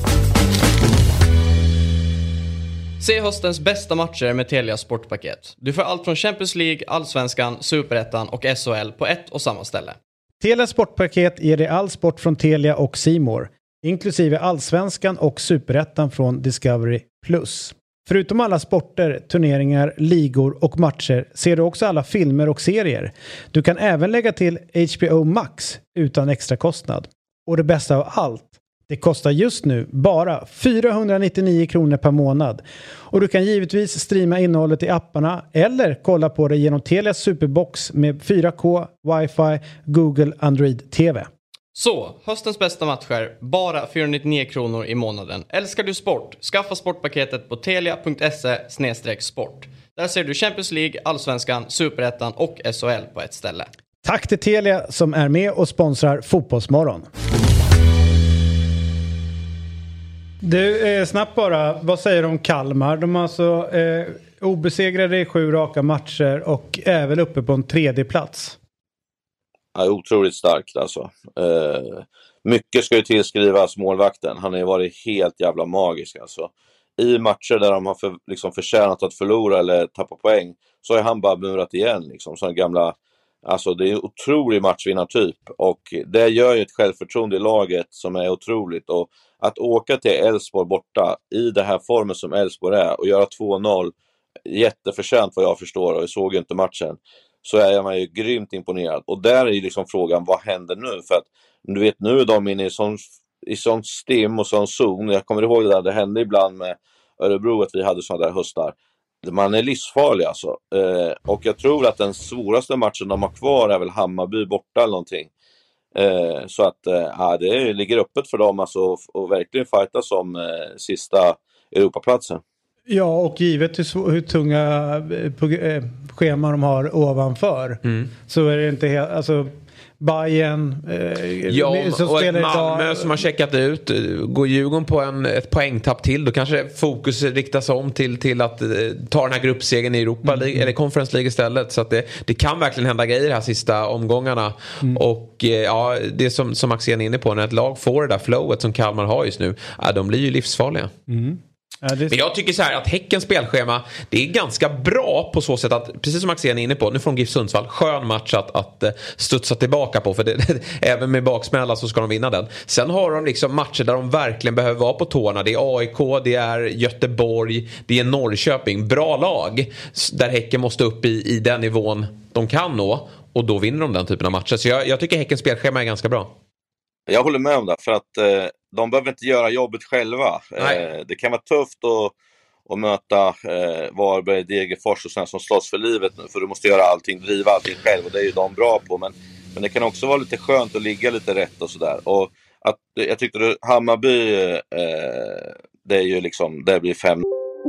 Se höstens bästa matcher med Telia Sportpaket. Du får allt från Champions League, Allsvenskan, Superettan och SHL på ett och samma ställe. Telia Sportpaket ger dig all sport från Telia och C More, inklusive Allsvenskan och Superettan från Discovery+. Förutom alla sporter, turneringar, ligor och matcher ser du också alla filmer och serier. Du kan även lägga till HBO Max utan extra kostnad. Och det bästa av allt, det kostar just nu bara 499 kronor per månad. Och du kan givetvis streama innehållet i apparna eller kolla på det genom Telias Superbox med 4K, Wi-Fi, Google Android TV. Så, höstens bästa matcher, bara 499 kronor i månaden. Älskar du sport? Skaffa sportpaketet på telia.se/sport. Där ser du Champions League, Allsvenskan, Superettan och SHL på ett ställe. Tack till Telia som är med och sponsrar Fotbollsmorgon. Du, snabbt bara, vad säger du om Kalmar? De har alltså obesegrade i 7 raka matcher och är väl uppe på en 3:e plats. Ja, otroligt starkt alltså. Mycket ska ju tillskrivas målvakten. Han har ju varit helt jävla magisk alltså. I matcher där de har förtjänat att förlora eller tappa poäng så har han bara murat igen liksom. Sådana gamla, alltså det är en otrolig matchvinnartyp. Och det gör ju ett självförtroende i laget som är otroligt. Och att åka till Elfsborg borta i det här formen som Elfsborg är och göra 2-0 jätteförtjänt vad jag förstår, och jag såg ju inte matchen, så är man ju grymt imponerad. Och där är ju liksom frågan, vad händer nu? För att du vet, nu är de inne i sån stim och sån zon. Jag kommer ihåg det hände ibland med Örebro att vi hade sådana där höstar. Man är livsfarlig alltså. Och jag tror att den svåraste matchen de har kvar är väl Hammarby borta eller någonting. Så att det ligger öppet för dem alltså, och verkligen fighta som sista Europaplatsen. Ja, och givet hur tunga scheman de har ovanför så är det inte helt, alltså Bayern som och ett Malmö idag, som har checkat ut. Går Djurgården på ett poängtapp till, då kanske fokus riktas om till att ta den här gruppsegen i Europa eller Conference League istället. Så att det kan verkligen hända grejer de här sista omgångarna. Och ja, det som Axén är inne på, när ett lag får det där flowet som Kalmar har just nu, de blir ju livsfarliga. Ja, men jag tycker så här att Häckens spelschema, det är ganska bra på så sätt att, precis som Axén är inne på, nu får de GIF Sundsvall, skön match att studsa tillbaka på, för även med baksmälla så ska de vinna den. Sen har de liksom matcher där de verkligen behöver vara på tårna. Det är AIK, det är Göteborg, det är Norrköping, bra lag där Häcken måste upp i den nivån de kan nå, och då vinner de den typen av matcher. Så jag tycker Häckens spelschema är ganska bra. Jag håller med om det, för att de behöver inte göra jobbet själva. Det kan vara tufft att möta Varberg, Degerfors och sådana som slåss för livet nu, för du måste göra allting, driva allting själv, och det är ju de bra på. Men det kan också vara lite skönt att ligga lite rätt och sådär. Och att, jag tyckte att Hammarby, det är ju liksom, det blir 5.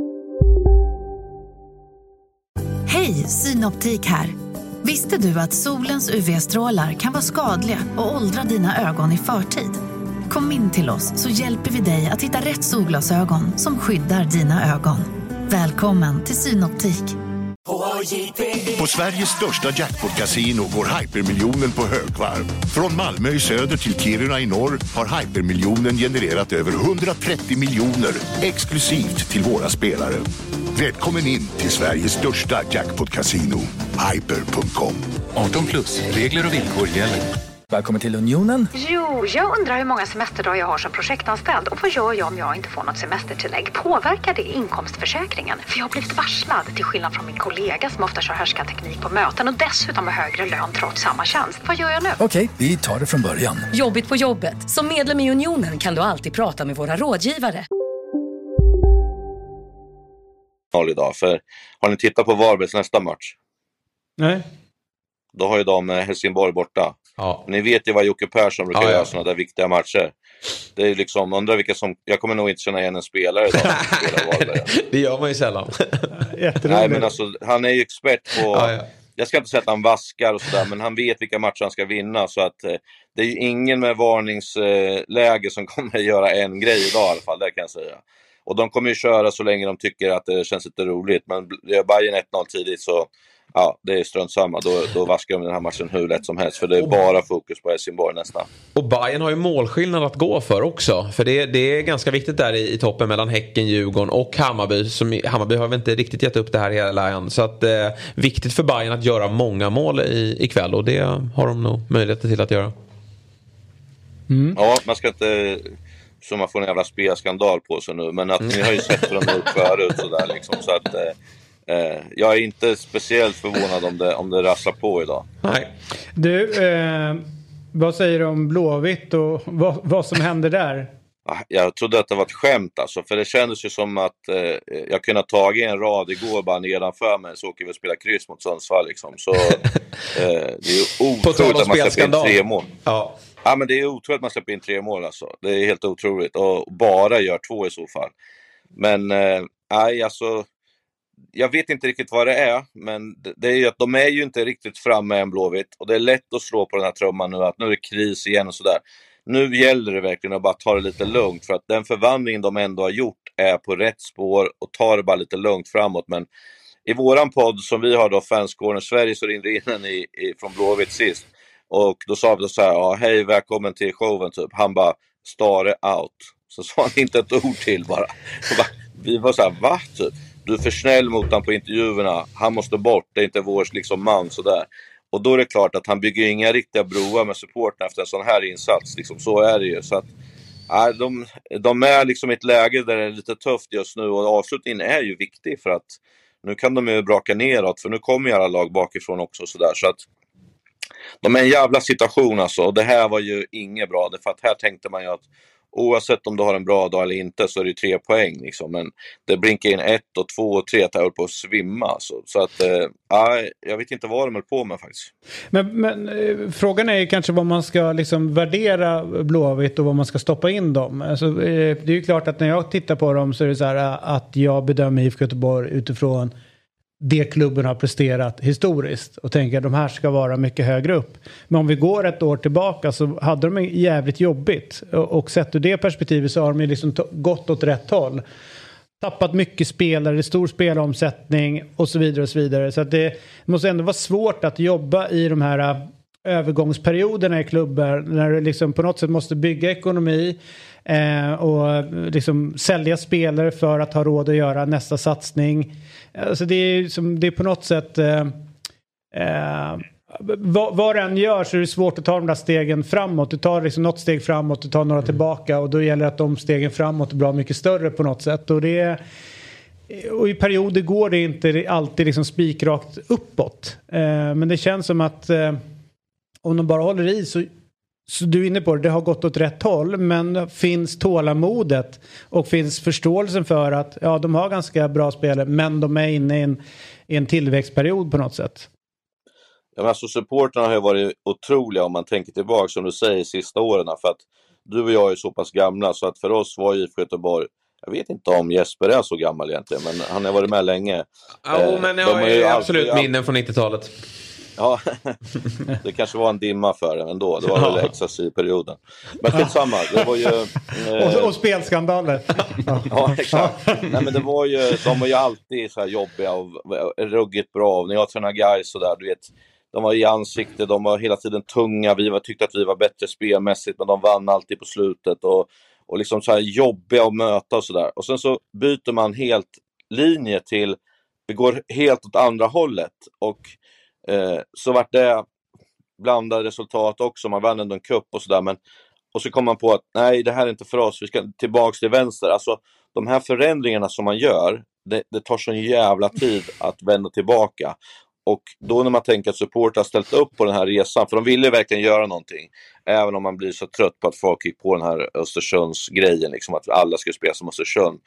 Hej, Synoptik här. Visste du att solens UV-strålar kan vara skadliga och åldra dina ögon i förtid? Kom in till oss så hjälper vi dig att hitta rätt solglasögon som skyddar dina ögon. Välkommen till Synoptik. På Sveriges största jackpot-casino går hypermiljonen på högvarv. Från Malmö i söder till Kiruna i norr har hypermiljonen genererat över 130 miljoner exklusivt till våra spelare. Välkommen in till Sveriges största jackpot-casino, hyper.com. 18+, regler och villkor gäller. Välkommen till Unionen. Jo, jag undrar hur många semesterdagar jag har som projektanställd. Och vad gör jag om jag inte får något semestertillägg? Påverkar det inkomstförsäkringen? För jag har blivit varslad, till skillnad från min kollega som ofta kör härskarteknik på möten och dessutom har högre lön trots samma tjänst. Vad gör jag nu? Okej, vi tar det från början. Jobbigt på jobbet. Som medlem i Unionen kan du alltid prata med våra rådgivare. 1-0 idag. För har ni tittat på Varbergs nästa match? Nej. Då har ju de Helsingborg borta. Ja. Ni vet ju vad Jocke Persson brukar göra sådana där viktiga matcher. Det är liksom, undrar vilka som... Jag kommer nog inte känna igen en spelare idag. Det gör man ju sällan. Nej, men alltså, han är ju expert på... Jag ska inte säga att han vaskar och sådär, men han vet vilka matcher han ska vinna. Så att det är ju ingen med varningsläge som kommer göra en grej idag i alla fall, det kan jag säga. Och de kommer ju köra så länge de tycker att det känns lite roligt. Men gör Bayern 1-0 tidigt så... Ja, det är strunt samma. Då vaskar de den här matchen hur lätt som helst. För det är bara fokus på Helsingborg nästan. Och Bayern har ju målskillnad att gå för också. För det är ganska viktigt där i toppen mellan Häcken, Djurgården och Hammarby. Hammarby har väl inte riktigt gett upp det här hela än. Så att viktigt för Bayern att göra många mål ikväll. Och det har de nog möjligheter till att göra. Mm. Ja, man ska inte... Så man får en jävla spelskandal på sig nu. Men att ni har ju sett hur de har gjort förut sådär liksom. Så att... jag är inte speciellt förvånad om det rasslar på idag. Nej. Du, vad säger du om Blåvitt och vad som händer där? Jag trodde att det var ett skämt alltså, för det kändes ju som att jag kunde ha tagit en rad igår bara nedanför mig, så åker vi och spela kryss mot Sundsvall liksom. Så det är ju otroligt att man släpper in 3 mål. Ja, men det är otroligt att man släpper in 3 mål alltså. Det är helt otroligt, och bara gör 2 i så fall. Men nej, alltså jag vet inte riktigt vad det är, men det är ju att de är ju inte riktigt framme än Blåvitt, och det är lätt att slå på den här trumman nu att nu är det kris igen och sådär. Nu gäller det verkligen att bara ta det lite lugnt, för att den förvandlingen de ändå har gjort är på rätt spår, och ta det bara lite lugnt framåt. Men i våran podd som vi har då, Fanscorner Sverige, så ringde in en från Blåvitt sist, och då sa vi så här: ja, hej, välkommen till showen typ. Han bara, Stare out. Så sa han inte ett ord till bara. Vi var så här, va typ? Du är för snäll mot honom på intervjuerna. Han måste bort, det är inte vår liksom man sådär. Och då är det klart att han bygger inga riktiga broar med supporten efter en sån här insats. Liksom, så är det ju. Så att, de är liksom i ett läge där det är lite tufft just nu. Och avslutningen är ju viktig, för att nu kan de ju braka neråt. För nu kommer ju alla lag bakifrån också. Så att de är en jävla situation alltså. Och det här var ju inget bra. För att här tänkte man ju att oavsett om du har en bra dag eller inte så är det 3 poäng liksom. Men det blinkar in 1 och 2 och 3 att jag höll på att svimma alltså. Så att jag vet inte vad de höll på med faktiskt. Men frågan är ju kanske vad man ska liksom värdera Blåvitt och vad man ska stoppa in dem. Alltså, det är ju klart att när jag tittar på dem så är det så här att jag bedömer IFK Göteborg utifrån det klubben har presterat historiskt och tänker att de här ska vara mycket högre upp. Men om vi går ett år tillbaka så hade de jävligt jobbigt, och sett ur det perspektivet så har de liksom gått åt rätt håll. Tappat mycket spelare, stor spelomsättning och så vidare och så vidare. Så att det måste ändå vara svårt att jobba i de här övergångsperioderna i klubbar när du liksom på något sätt måste bygga ekonomi och liksom sälja spelare för att ha råd att göra nästa satsning. Alltså det är på något sätt vad den gör så är det svårt att ta de där stegen framåt. Du tar liksom något steg framåt, du tar några tillbaka, och då gäller det att de stegen framåt är bra mycket större på något sätt. Och i perioder går det inte alltid liksom spikrakt uppåt. Men det känns som att om de bara håller i så du är inne på det har gått åt rätt håll, men finns tålamodet och finns förståelsen för att ja, de har ganska bra spelare, men de är inne i en tillväxtperiod på något sätt. Ja, men alltså supporterna har ju varit otroliga om man tänker tillbaka som du säger sista åren, för att du och jag är så pass gamla så att för oss var IFK Göteborg, jag vet inte om Jesper är så gammal egentligen, men han har varit med länge. Ja, men jag har absolut minnen från 90-talet. Ja, det kanske var en dimma för det ändå. Det var väl extra-perioden. Men skitsamma, det var ju... och spelskandaler. Ja, exakt. Nej, men det var ju, de var ju alltid så här jobbiga och ruggigt bra. När jag tränar guys så där, du vet, de var i ansikte, de var hela tiden tunga. Tyckte att vi var bättre spelmässigt, men de vann alltid på slutet. Och liksom så här jobbiga att möta och sådär. Och sen så byter man helt linje till, vi går helt åt andra hållet. Och så vart det blandade resultat också. Man vann ändå en cup och sådär. Och så kom man på att nej, det här är inte för oss. Vi ska tillbaka till vänster. Alltså de här förändringarna som man gör, det tar så en jävla tid att vända tillbaka. Och då när man tänker att support har ställt upp på den här resan, för de ville verkligen göra någonting, även om man blir så trött på att folk gick på den här Östersunds grejen, liksom att alla skulle spela som Östersund,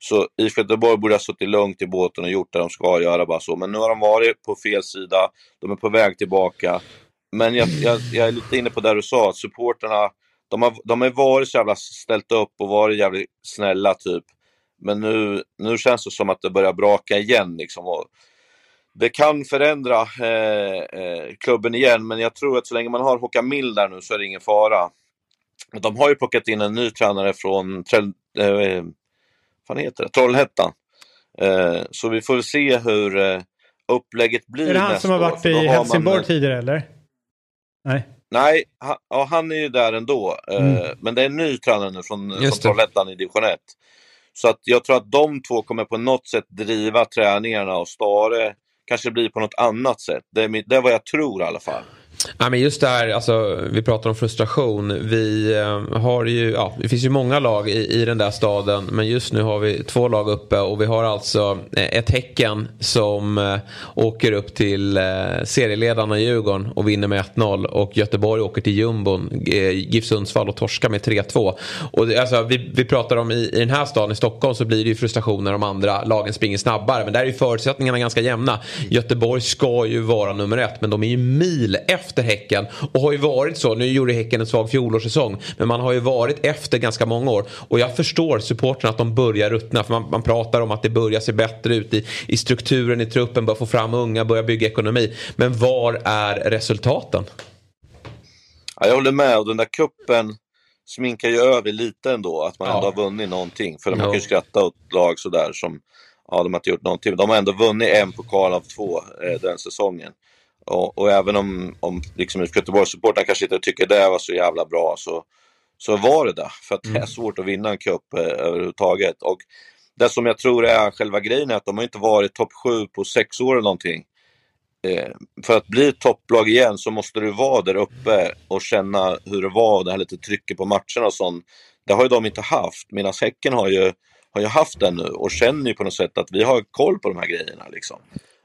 Så IFK Göteborg borde ha suttit lugnt i båten och gjort det de ska göra, bara så. Men nu har de varit på fel sida, de är på väg tillbaka. Men jag är lite inne på det du sa, att supporterna, de har varit så jävla ställt upp och varit jävligt snälla typ. Men nu känns det som att det börjar braka igen liksom. Och det kan förändra klubben igen, men jag tror att så länge man har Håkan Mild där nu så är det ingen fara. De har ju plockat in en ny tränare från Trollhättan. Så vi får se hur upplägget blir. Är det han som har varit i Helsingborg tidigare eller? Nej, han är ju där ändå. Men det är en ny tränare nu från Trollhättan i division 1. Så att jag tror att de två kommer på något sätt driva träningarna, och Stare kanske blir på något annat sätt. Det är vad jag tror i alla fall. Ja, men just där, alltså, vi pratar om frustration. Vi har ju, det finns ju många lag i den där staden, men just nu har vi 2 lag uppe, och vi har alltså ett Häcken som åker upp till serieledarna i Djurgården och vinner med 1-0, och Göteborg åker till Jumbon, GIF Sundsvall, och torskar med 3-2. Och alltså, vi pratar om i den här staden i Stockholm så blir det ju frustration när de andra lagen springer snabbare, men där är ju förutsättningarna ganska jämna. Göteborg ska ju vara nummer 1, men de är ju mil efter Häcken, och har ju varit så. Nu gjorde Häcken en svag fjolårssäsong, men man har ju varit efter ganska många år, och jag förstår supporterna att de börjar ruttna, för man pratar om att det börjar se bättre ut i strukturen i truppen, börjar få fram unga, börjar bygga ekonomi, men var är resultaten? Ja, jag håller med, och den där kuppen sminkar ju över lite ändå, att man ändå har vunnit någonting, för man kan ju skratta åt lag sådär som de har inte gjort någonting, de har ändå vunnit en pokal av 2 den säsongen. Och även om liksom Göteborgs-supportrarna kanske inte tycker det var så jävla bra, så var det där. För att det är svårt att vinna en cup överhuvudtaget. Och det som jag tror är själva grejen är att de har inte varit topp 7 på 6 år eller någonting. För att bli topplag igen så måste du vara där uppe och känna hur det var, och det här lite trycket på matcherna och sånt. Det har ju de inte haft, medan Häcken har ju haft det nu och känner ju på något sätt att vi har koll på de här grejerna liksom.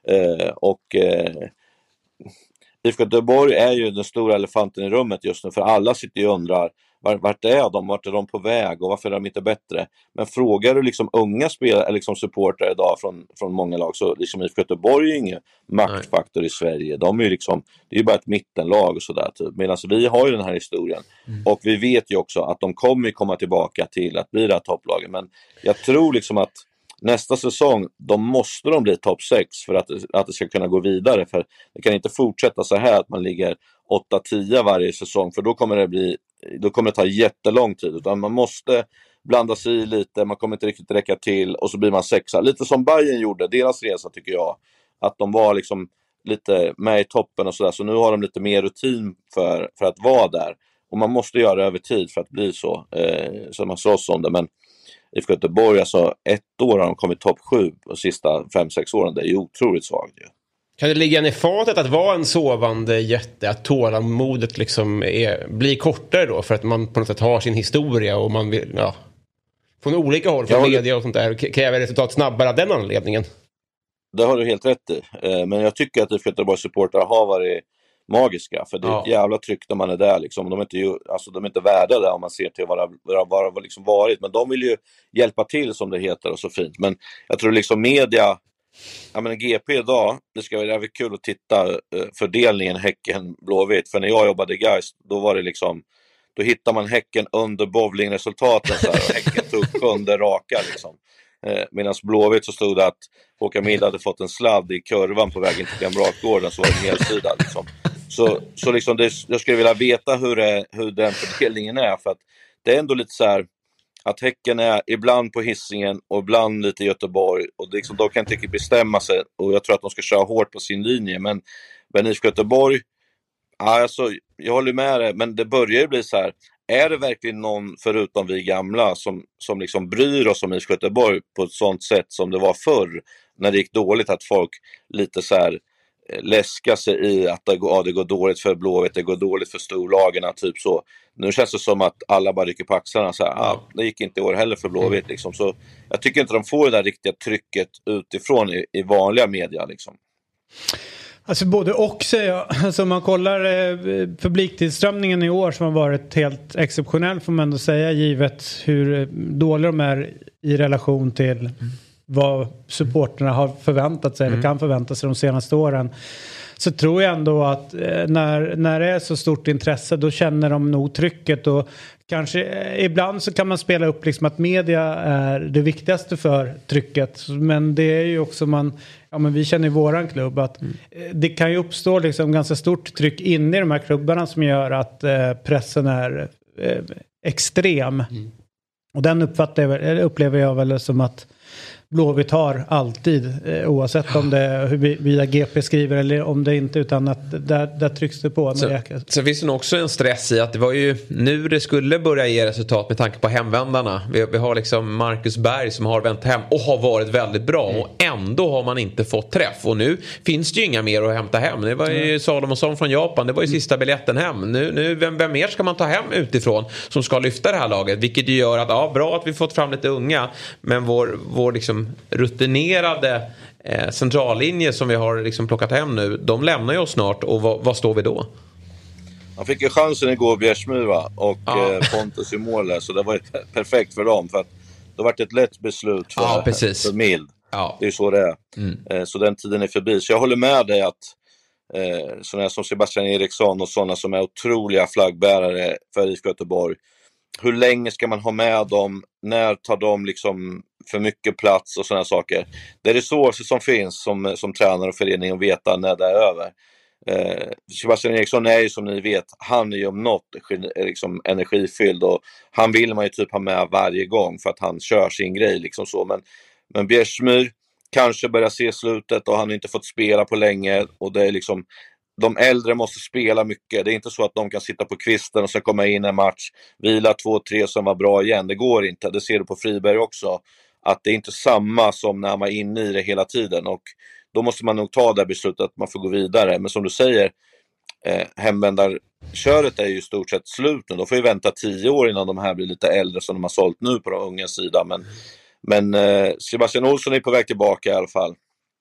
IFK Göteborg är ju den stora elefanten i rummet just nu, för alla sitter ju och undrar vart är de på väg och varför är de inte bättre. Men frågar du liksom unga spelare eller liksom supportrar idag från många lag, så liksom IFK Göteborg är ju ingen maktfaktor i Sverige. De är ju liksom, det är ju bara ett mittenlag och sådär typ. Medan vi har ju den här historien. Och vi vet ju också att de kommer komma tillbaka till att bli det här topplaget. Men jag tror liksom att nästa säsong, måste de bli topp 6 för att det ska kunna gå vidare. För det kan inte fortsätta så här att man ligger 8-10 varje säsong, för då kommer det ta jättelång tid. Utan man måste blanda sig i lite, man kommer inte riktigt räcka till, och så blir man 6. Lite som Bayern gjorde, deras resa tycker jag. Att de var liksom lite med i toppen och sådär. Så nu har de lite mer rutin för att vara där. Och man måste göra det över tid för att bli så. Så man slåss om det, men IFK Göteborg, alltså 1 år har de kommit topp 7 de sista 5-6 åren. Det är ju otroligt svagt ju. Kan det ligga i fatet att vara en sovande jätte, att tålamodet liksom blir kortare då, för att man på något sätt har sin historia och man vill, från olika håll, från media och sånt där, kräver resultat snabbare av den anledningen? Det har du helt rätt i. Men jag tycker att IFK Göteborgs supportrar har varit magiska, för det är ett jävla tryck när man är där liksom. De är inte värda det om man ser till vad det liksom varit, men de vill ju hjälpa till, som det heter, och så fint. Men jag tror liksom media, GP idag, det ska vara kul att titta fördelningen Häcken Blåvitt, för när jag jobbade i Geist, då var det liksom, då hittar man Häcken under bowlingresultaten så här, och Häcken tog under raka liksom. Medan Blåvitt så stod det att Håkan Mild hade fått en sladd i kurvan på vägen till Kamratgården, så var det en helsida liksom. Så liksom jag skulle vilja veta hur den fördelningen är, för att det är ändå lite så här att Häcken är ibland på Hisingen och ibland lite i Göteborg, och liksom, de kan inte bestämma sig, och jag tror att de ska köra hårt på sin linje. Men IFK Göteborg, alltså, jag håller med dig, men det börjar ju bli så här, är det verkligen någon förutom vi gamla som liksom bryr oss om IFK Göteborg på ett sånt sätt som det var förr när det gick dåligt, att folk lite så här läska sig i att det går dåligt för Blåvitt, det går dåligt för storlagarna, typ så. Nu känns det som att alla bara rycker på axlarna så här, det gick inte i år heller för Blåvitt liksom. Så jag tycker inte de får det där riktiga trycket utifrån i vanliga media liksom. Alltså både och, säger jag. Alltså om man kollar publiktillströmningen i år, som har varit helt exceptionell får man ändå säga, givet hur dåliga de är i relation till vad supporterna har förväntat sig eller kan förvänta sig de senaste åren, så tror jag ändå att när det är så stort intresse, då känner de nog trycket. Och kanske ibland så kan man spela upp liksom att media är det viktigaste för trycket, men det är ju också men vi känner i våran klubb att det kan ju uppstå liksom ganska stort tryck inne i de här klubbarna som gör att pressen är extrem. Och den upplever jag väl som att Blåvitt har alltid, oavsett om det är via GP skriver eller om det inte, utan att där trycks det på. Så finns det nog också en stress i att det var ju nu det skulle börja ge resultat med tanke på hemvändarna. Vi har liksom Marcus Berg som har vänt hem och har varit väldigt bra och ändå har man inte fått träff. Och nu finns det ju inga mer att hämta hem. Det var ju Salomonsson från Japan, det var ju sista biljetten hem. Nu vem mer ska man ta hem utifrån som ska lyfta det här laget? Vilket ju gör att bra att vi fått fram lite unga, men vår liksom rutinerade centrallinje som vi har liksom plockat hem nu, de lämnar ju oss snart, och vad står vi då? Han fick ju chansen igår, Bjärsmyr, och Pontus i målet, så det var perfekt för dem, för att det var ett lätt beslut för Mild. Det är ju så det är. Så den tiden är förbi. Så jag håller med dig att sådana som Sebastian Eriksson och sådana som är otroliga flaggbärare för IFK Göteborg, hur länge ska man ha med dem? När tar de liksom för mycket plats och sådana saker? Det är resurser som finns som tränare och förening att veta när det är över. Sebastian Eriksson är ju, som ni vet, han är ju om något liksom energifylld, och han vill man ju typ ha med varje gång för att han kör sin grej liksom så. Men Bjärsmyr kanske börjar se slutet, och han har inte fått spela på länge, och det är liksom, de äldre måste spela mycket. Det är inte så att de kan sitta på kvisten och sen komma in en match, vila 2-3 som var bra igen. Det går inte. Det ser du på Friberg också. Att det är inte samma som när man är inne i det hela tiden. Och då måste man nog ta det beslutet att man får gå vidare. Men som du säger, hemvändarköret är ju i stort sett slut nu. Då får vi vänta 10 år innan de här blir lite äldre som de har sålt nu på de unga sidan. Men Sebastian Olsson är på väg tillbaka i alla fall.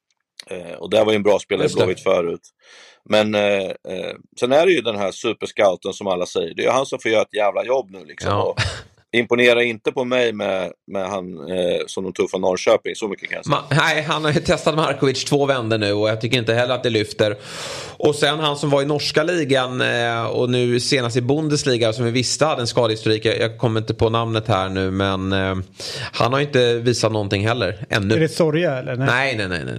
Och det var ju en bra spelare i Blåvitt förut. Men sen är det ju den här superscouten som alla säger. Det är ju han som får göra ett jävla jobb nu liksom. Ja. Och imponera inte på mig med han som de tog från Norrköping. Så mycket kan jag säga. Nej, han har ju testat Markovic 2 vändor nu, och jag tycker inte heller att det lyfter. Och sen han som var i norska ligan och nu senast i Bundesliga, som vi visste hade en skadehistorik. Jag kommer inte på namnet här nu, men han har inte visat någonting heller ännu. Är det Sorja eller? Nej.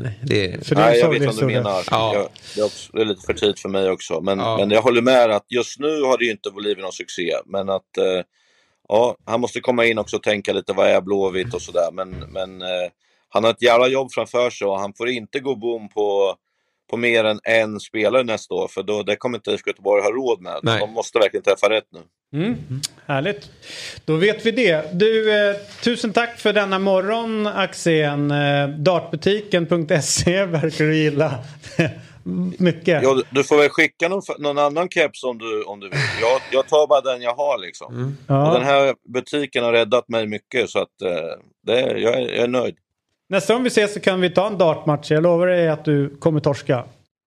Nej, jag vet vad du menar. Ja. Det är lite för tid för mig också. Men jag håller med att just nu har det ju inte blivit någon succé. Men att han måste komma in också och tänka lite vad är Blåvitt och sådär. Men han har ett jävla jobb framför sig, och han får inte gå boom på mer än en spelare nästa år, för då det kommer inte IFK Göteborg ha råd med. Nej. De måste verkligen träffa rätt nu. Härligt. Då vet vi det. Du, tusen tack för denna morgon, Axén. Dartbutiken.se verkar du gilla. Mycket. Ja, du får väl skicka någon annan keps om du vill. Jag tar bara den jag har liksom. Och den här butiken har räddat mig mycket, så att jag är nöjd. Nästa gång vi ses så kan vi ta en dartmatch. Jag lovar dig att du kommer torska.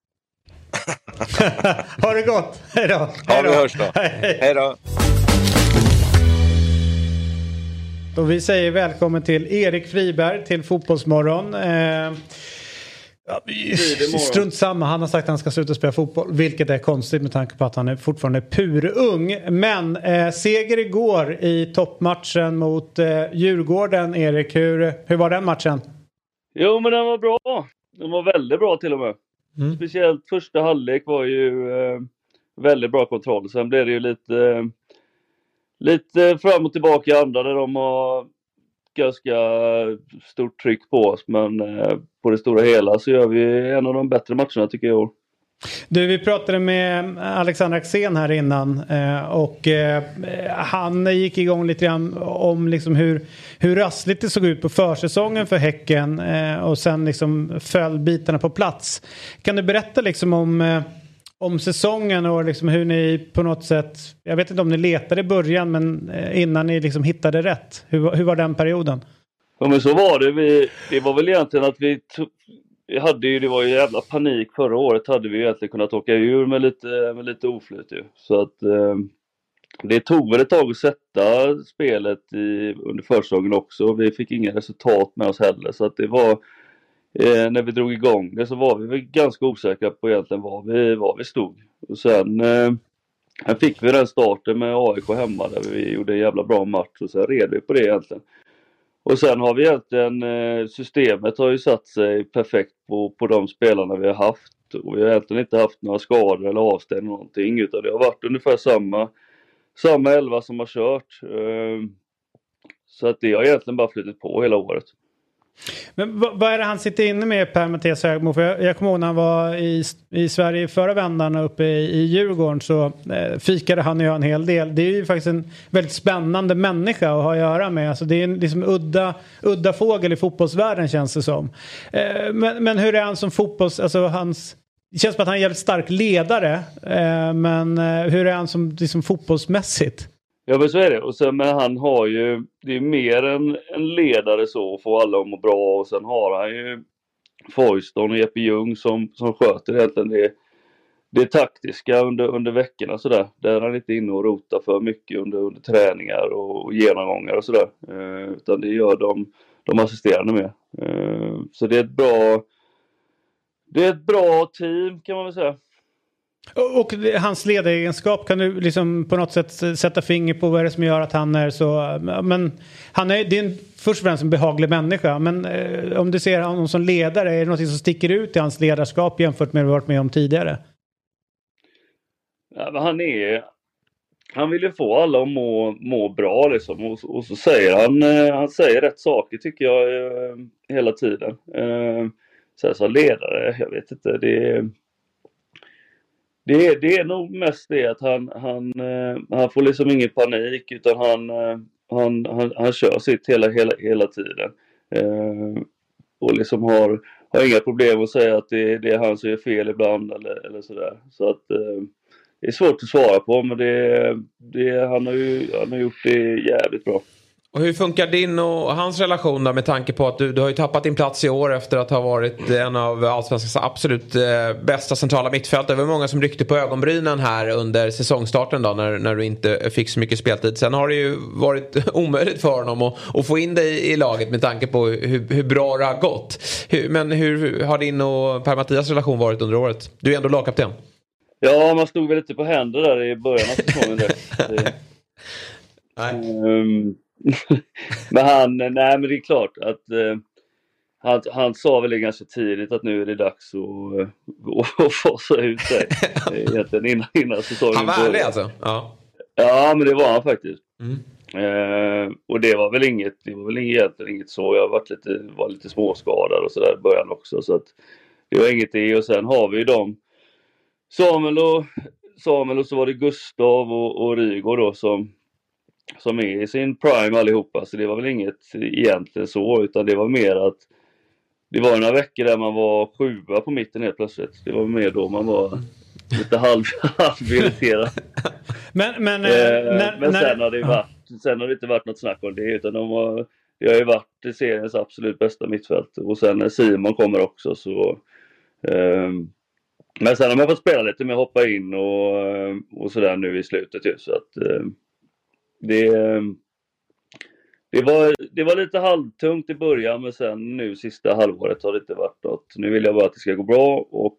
Ha det gott. Hej då. Ja, vi hörs då. Hej då. Då vi säger välkommen till Erik Friberg till Fotbollsmorgon. Strunt samma, han har sagt att han ska sluta spela fotboll, vilket är konstigt med tanke på att han är fortfarande purung. Men seger igår i toppmatchen mot Djurgården. Erik, hur var den matchen? Jo, men den var bra. Den var väldigt bra till och med. Speciellt första halvlek var ju väldigt bra kontroll. Sen blev det ju lite fram och tillbaka i andra, där de har ganska stort tryck på oss, men på det stora hela så gör vi en av de bättre matcherna tycker jag. Du, vi pratade med Alexander Axén här innan och han gick igång lite grann om liksom hur rassligt det såg ut på försäsongen för Häcken och sen liksom föll bitarna på plats. Kan du berätta liksom om säsongen och liksom hur ni på något sätt, jag vet inte om ni letade i början, men innan ni liksom hittade rätt. Hur var den perioden? Ja, men så var det. Det var väl egentligen att vi hade ju, det var ju jävla panik förra året, hade vi egentligen kunnat åka ur med lite oflyt ju. Så att det tog väl ett tag att sätta spelet under försäsongen också. Vi fick inga resultat med oss heller, så att det var när vi drog igång det så var vi väl ganska osäkra på egentligen var vi stod. Och sen fick vi den starten med AIK hemma där vi gjorde en jävla bra match och sen red vi på det egentligen. Och sen har vi egentligen, systemet har ju satt sig perfekt på de spelarna vi har haft. Och vi har egentligen inte haft några skador eller avstängning någonting, utan det har varit ungefär samma 11 som har kört. Så att det har egentligen bara flyttat på hela året. Men vad är det han sitter inne med, Per-Mattias Högmo? För jag kommer ihåg när han var i Sverige förra vändan uppe i Djurgården, så fikade han ju en hel del. Det är ju faktiskt en väldigt spännande människa att ha att göra med. Alltså det är en liksom udda fågel i fotbollsvärlden, känns det som. Men hur är han som det känns som att han är en jävligt stark ledare, men hur är han som liksom fotbollsmässigt? Ja, men så är det. Och sen, men han har ju, det är mer en ledare så, få alla att må bra. Och sen har han ju Foyston och Jeppe Ljung som sköter egentligen det taktiska under veckorna sådär. Där är han inte inne och rotar för mycket under träningar och genomgångar och sådär. Utan det gör de assisterande med. Så det är ett bra team, kan man väl säga. Och hans ledaregenskap, kan du liksom på något sätt sätta finger på vad är det som gör att han är så... Men det är först och främst en behaglig människa. Men om du ser honom som ledare, är det något som sticker ut i hans ledarskap jämfört med vad du varit med om tidigare? Ja, men han vill ju få alla att må bra liksom. Och så säger han säger rätt saker, tycker jag, hela tiden. Så ledare, jag vet inte, det är nog mest det att han får liksom ingen panik, utan han kör sitt hela tiden. Och liksom har inga problem att säga att det är han som gör fel ibland eller sådär. Så att det är svårt att svara på, men han har gjort det jävligt bra. Och hur funkar din och hans relation då, med tanke på att du har ju tappat din plats i år efter att ha varit en av allsvenskans absolut bästa centrala mittfält. Det var många som ryckte på ögonbrynen här under säsongstarten då, när du inte fick så mycket speltid. Sen har det ju varit omöjligt för honom att få in dig i laget med tanke på hur bra det har gått. Men hur har din och Per-Mattias relation varit under året? Du är ändå lagkapten. Ja, man stod väl lite på händer där i början av säsongen. Men men det är klart att han sa väl ganska tidigt att nu är det dags att fasa ut sig. Egentligen innan säsongen. Han var ärlig alltså? Ja, men det var han faktiskt. Och det var väl egentligen inget så. Jag var lite småskadad och sådär i början också, så att det var inget i. Och sen har vi ju dem Samuel och så var det Gustav och Rygaard då som är i sin prime allihopa. Så det var väl inget egentligen så, utan det var mer att det var några veckor där man var 7 på mitten helt plötsligt. Det var mer då man var lite halvirriterad. Men sen har det inte varit något snack om det, utan det har ju varit seriens absolut bästa mittfält. Och sen när Simon kommer också så... Men sen har man fått spela lite med hoppa in och sådär nu i slutet ju, så att det var lite halvtungt i början, men sen nu sista halvåret har det inte varit något. Nu vill jag bara att det ska gå bra och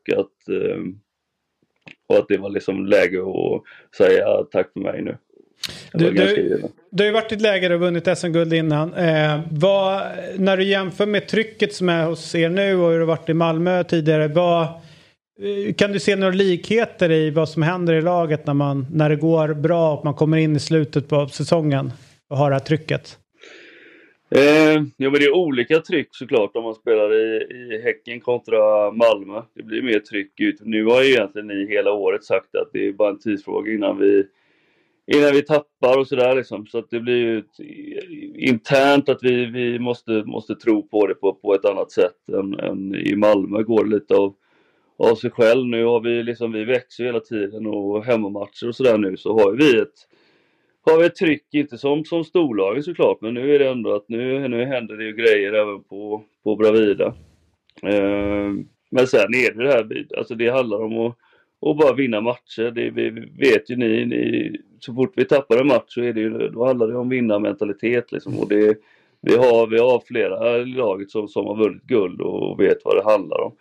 att det var liksom läge att säga tack för mig nu. Du har ju varit i ett läge och vunnit SM-guld innan. När du jämför med trycket som är hos er nu och hur du har varit i Malmö tidigare, kan du se några likheter i vad som händer i laget när det går bra och man kommer in i slutet på säsongen och har det här trycket? Ja, men det är olika tryck såklart om man spelar i Häcken kontra Malmö. Det blir mer tryck ut. Nu har ju egentligen ni hela året sagt att det är bara en tidsfråga innan vi tappar och sådär liksom. Så att det blir ju internt att vi måste tro på det på ett annat sätt än i Malmö. Går det lite av sig själv. Nu har vi växer hela tiden och hemmamatcher och sådär nu, så har vi ett tryck, inte som storlagen såklart, men nu är det ändå att nu händer det ju grejer även på Bravida. Men sen är det här, alltså det handlar om att bara vinna matcher. Det vet ju ni så fort vi tappar en match så är det ju, då handlar det om vinnarmentalitet liksom. Och vi har flera i laget som har vunnit guld och vet vad det handlar om.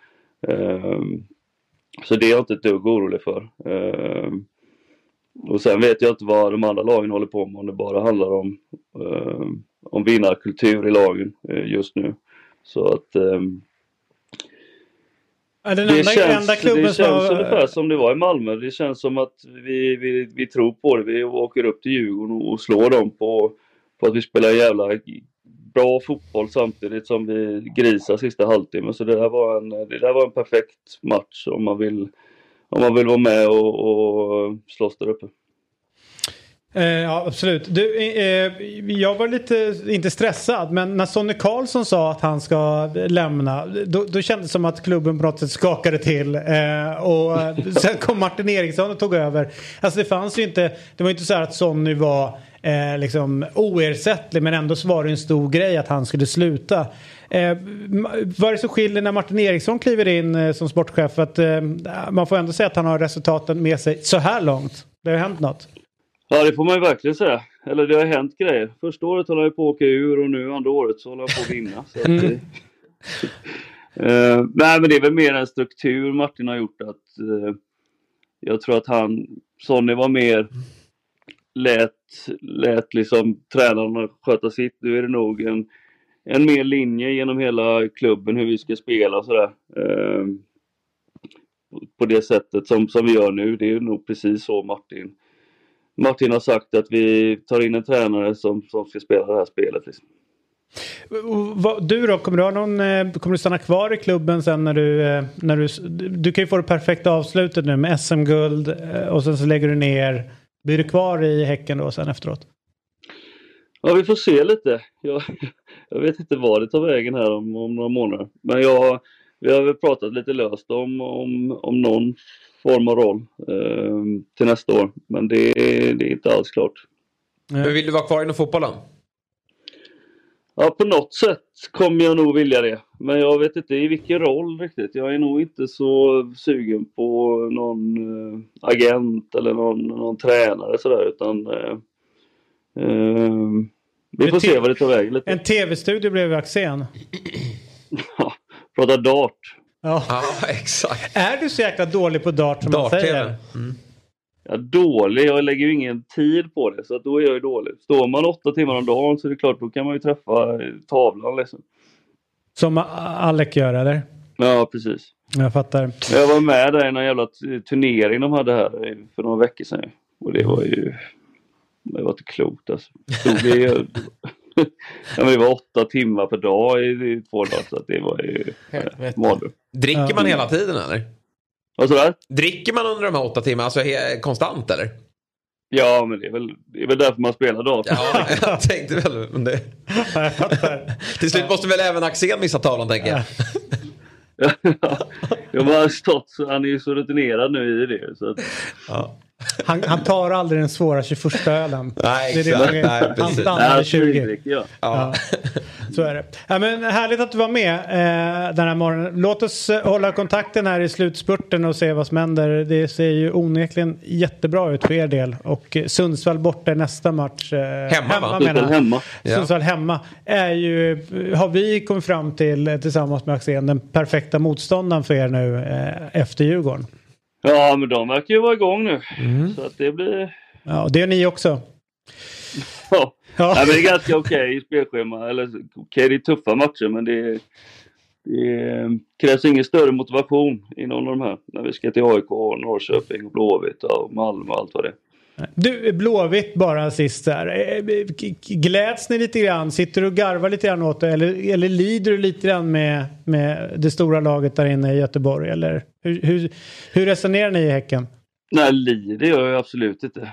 Så det är jag inte ett dugg orolig för. Och sen vet jag inte vad de andra lagen håller på med, om det bara handlar om vinnarkultur i lagen just nu. Så att det känns ungefär som det var i Malmö. Det känns som att vi tror på det. Vi åker upp till Djurgården och slår dem på att vi spelar jävla bra fotboll samtidigt som vi grisar sista halvtimmen. Så det där var en perfekt match om man vill vara med och slåss där uppe. Ja, absolut. Jag var lite, inte stressad, men när Sonny Karlsson sa att han ska lämna, då kändes det som att klubben på något sätt skakade till. Och sen kom Martin Eriksson och tog över. Alltså det fanns ju inte, det var inte så här att Sonny var liksom oersättlig, men ändå så var det en stor grej att han skulle sluta. Vad är det som skiljer när Martin Eriksson kliver in som sportchef? Att man får ändå säga att han har resultaten med sig så här långt. Det har hänt något. Ja, det får man ju verkligen säga. Eller det har hänt grejer. Första året håller jag på att åka ur och nu andra året så håller jag på att vinna. Så att nej, men det är väl mer en struktur Martin har gjort. Att jag tror att Sonny var mer lät liksom tränarna sköta sitt. Nu är det nog en mer linje genom hela klubben hur vi ska spela och sådär. På det sättet som vi gör nu. Det är nog precis så Martin har sagt, att vi tar in en tränare som ska spela det här spelet liksom. Du då, kommer du stanna kvar i klubben sen när du kan ju få det perfekta avslutet nu med SM-guld och sen så lägger du ner. Blir du kvar i Häcken då sen efteråt? Ja, vi får se lite. Jag vet inte vad det tar vägen här om några månader. Men vi har väl pratat lite löst om någon form av roll till nästa år. Men det är inte alls klart. Men vill du vara kvar inom fotbollen? Ja, på något sätt kommer jag nog vilja det. Men jag vet inte i vilken roll riktigt. Jag är nog inte så sugen på någon agent eller någon tränare sådär. Utan vi får se vad det tar vägen lite. En tv-studio blev Axén. Ja, prata dart. Ja, exakt. Är du så jäkla dålig på dart som man säger? Ja, dålig. Jag lägger ju ingen tid på det. Så att då är jag ju dålig. Står man 8 timmar om dagen så är det klart, då kan man ju träffa tavlan liksom. Som Alec gör, eller? Ja, precis. Jag fattar. Jag var med där i någon jävla turnering de hade här för några veckor sedan. Och det var ju... Det var inte klokt alltså. Det var 8 timmar per dag i 2 dagar. Så att det var ju... Dricker man hela tiden eller? Vad så där? Dricker man under de här 8 timmarna? Alltså konstant eller? Ja, men det är väl därför man spelar dator. Ja, jag tänkte väl. Men det... Till slut måste väl även Axén missa tavlan, tänker jag. Jag har stått så han är ju så rutinerad nu i det. Så att... Ja. Han tar aldrig den svåra 21 ölen. Nej, det är det han stannar i 20. Ja. Så är det. Ja, men härligt att du var med den här morgonen. Låt oss hålla kontakten här i slutspurten och se vad som händer. Det ser ju onekligen jättebra ut för er del. Och Sundsvall borta i nästa match. Hemma. Sundsvall hemma är ju, har vi kommit fram till tillsammans med Axén, den perfekta motståndaren för er nu efter Djurgården. Ja, men de verkar ju vara igång nu. Så att det blir... Ja, det är ni också. Ja. Ja, men det är ganska okej i spelschema. Eller okej, det är tuffa matcher, men det krävs ingen större motivation i någon av de här. När vi ska till AIK, Norrköping, Blåvitt och Malmö och allt vad det är. Du, Blåvitt bara sist där. Gläds ni lite grann? Sitter du och garvar lite grann åt det? Eller lider du lite grann med det stora laget där inne i Göteborg? Eller hur resonerar ni i Häcken? Nej, lider gör jag absolut inte.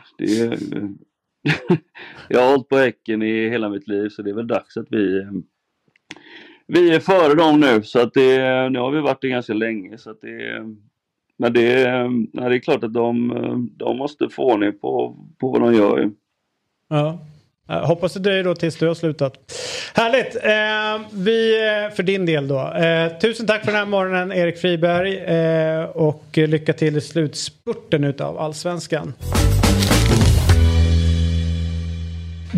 Jag har hållit på Häcken i hela mitt liv, så det är väl dags att vi är före dem nu. Så att nu har vi varit det ganska länge. Så att men det är klart att de måste få ordning på vad de gör. Ja. Jag hoppas det dröjer då tills du har slutat. Härligt. Vi för din del då. Tusen tack för den här morgonen, Erik Friberg. Och lycka till i slutspurten utav Allsvenskan.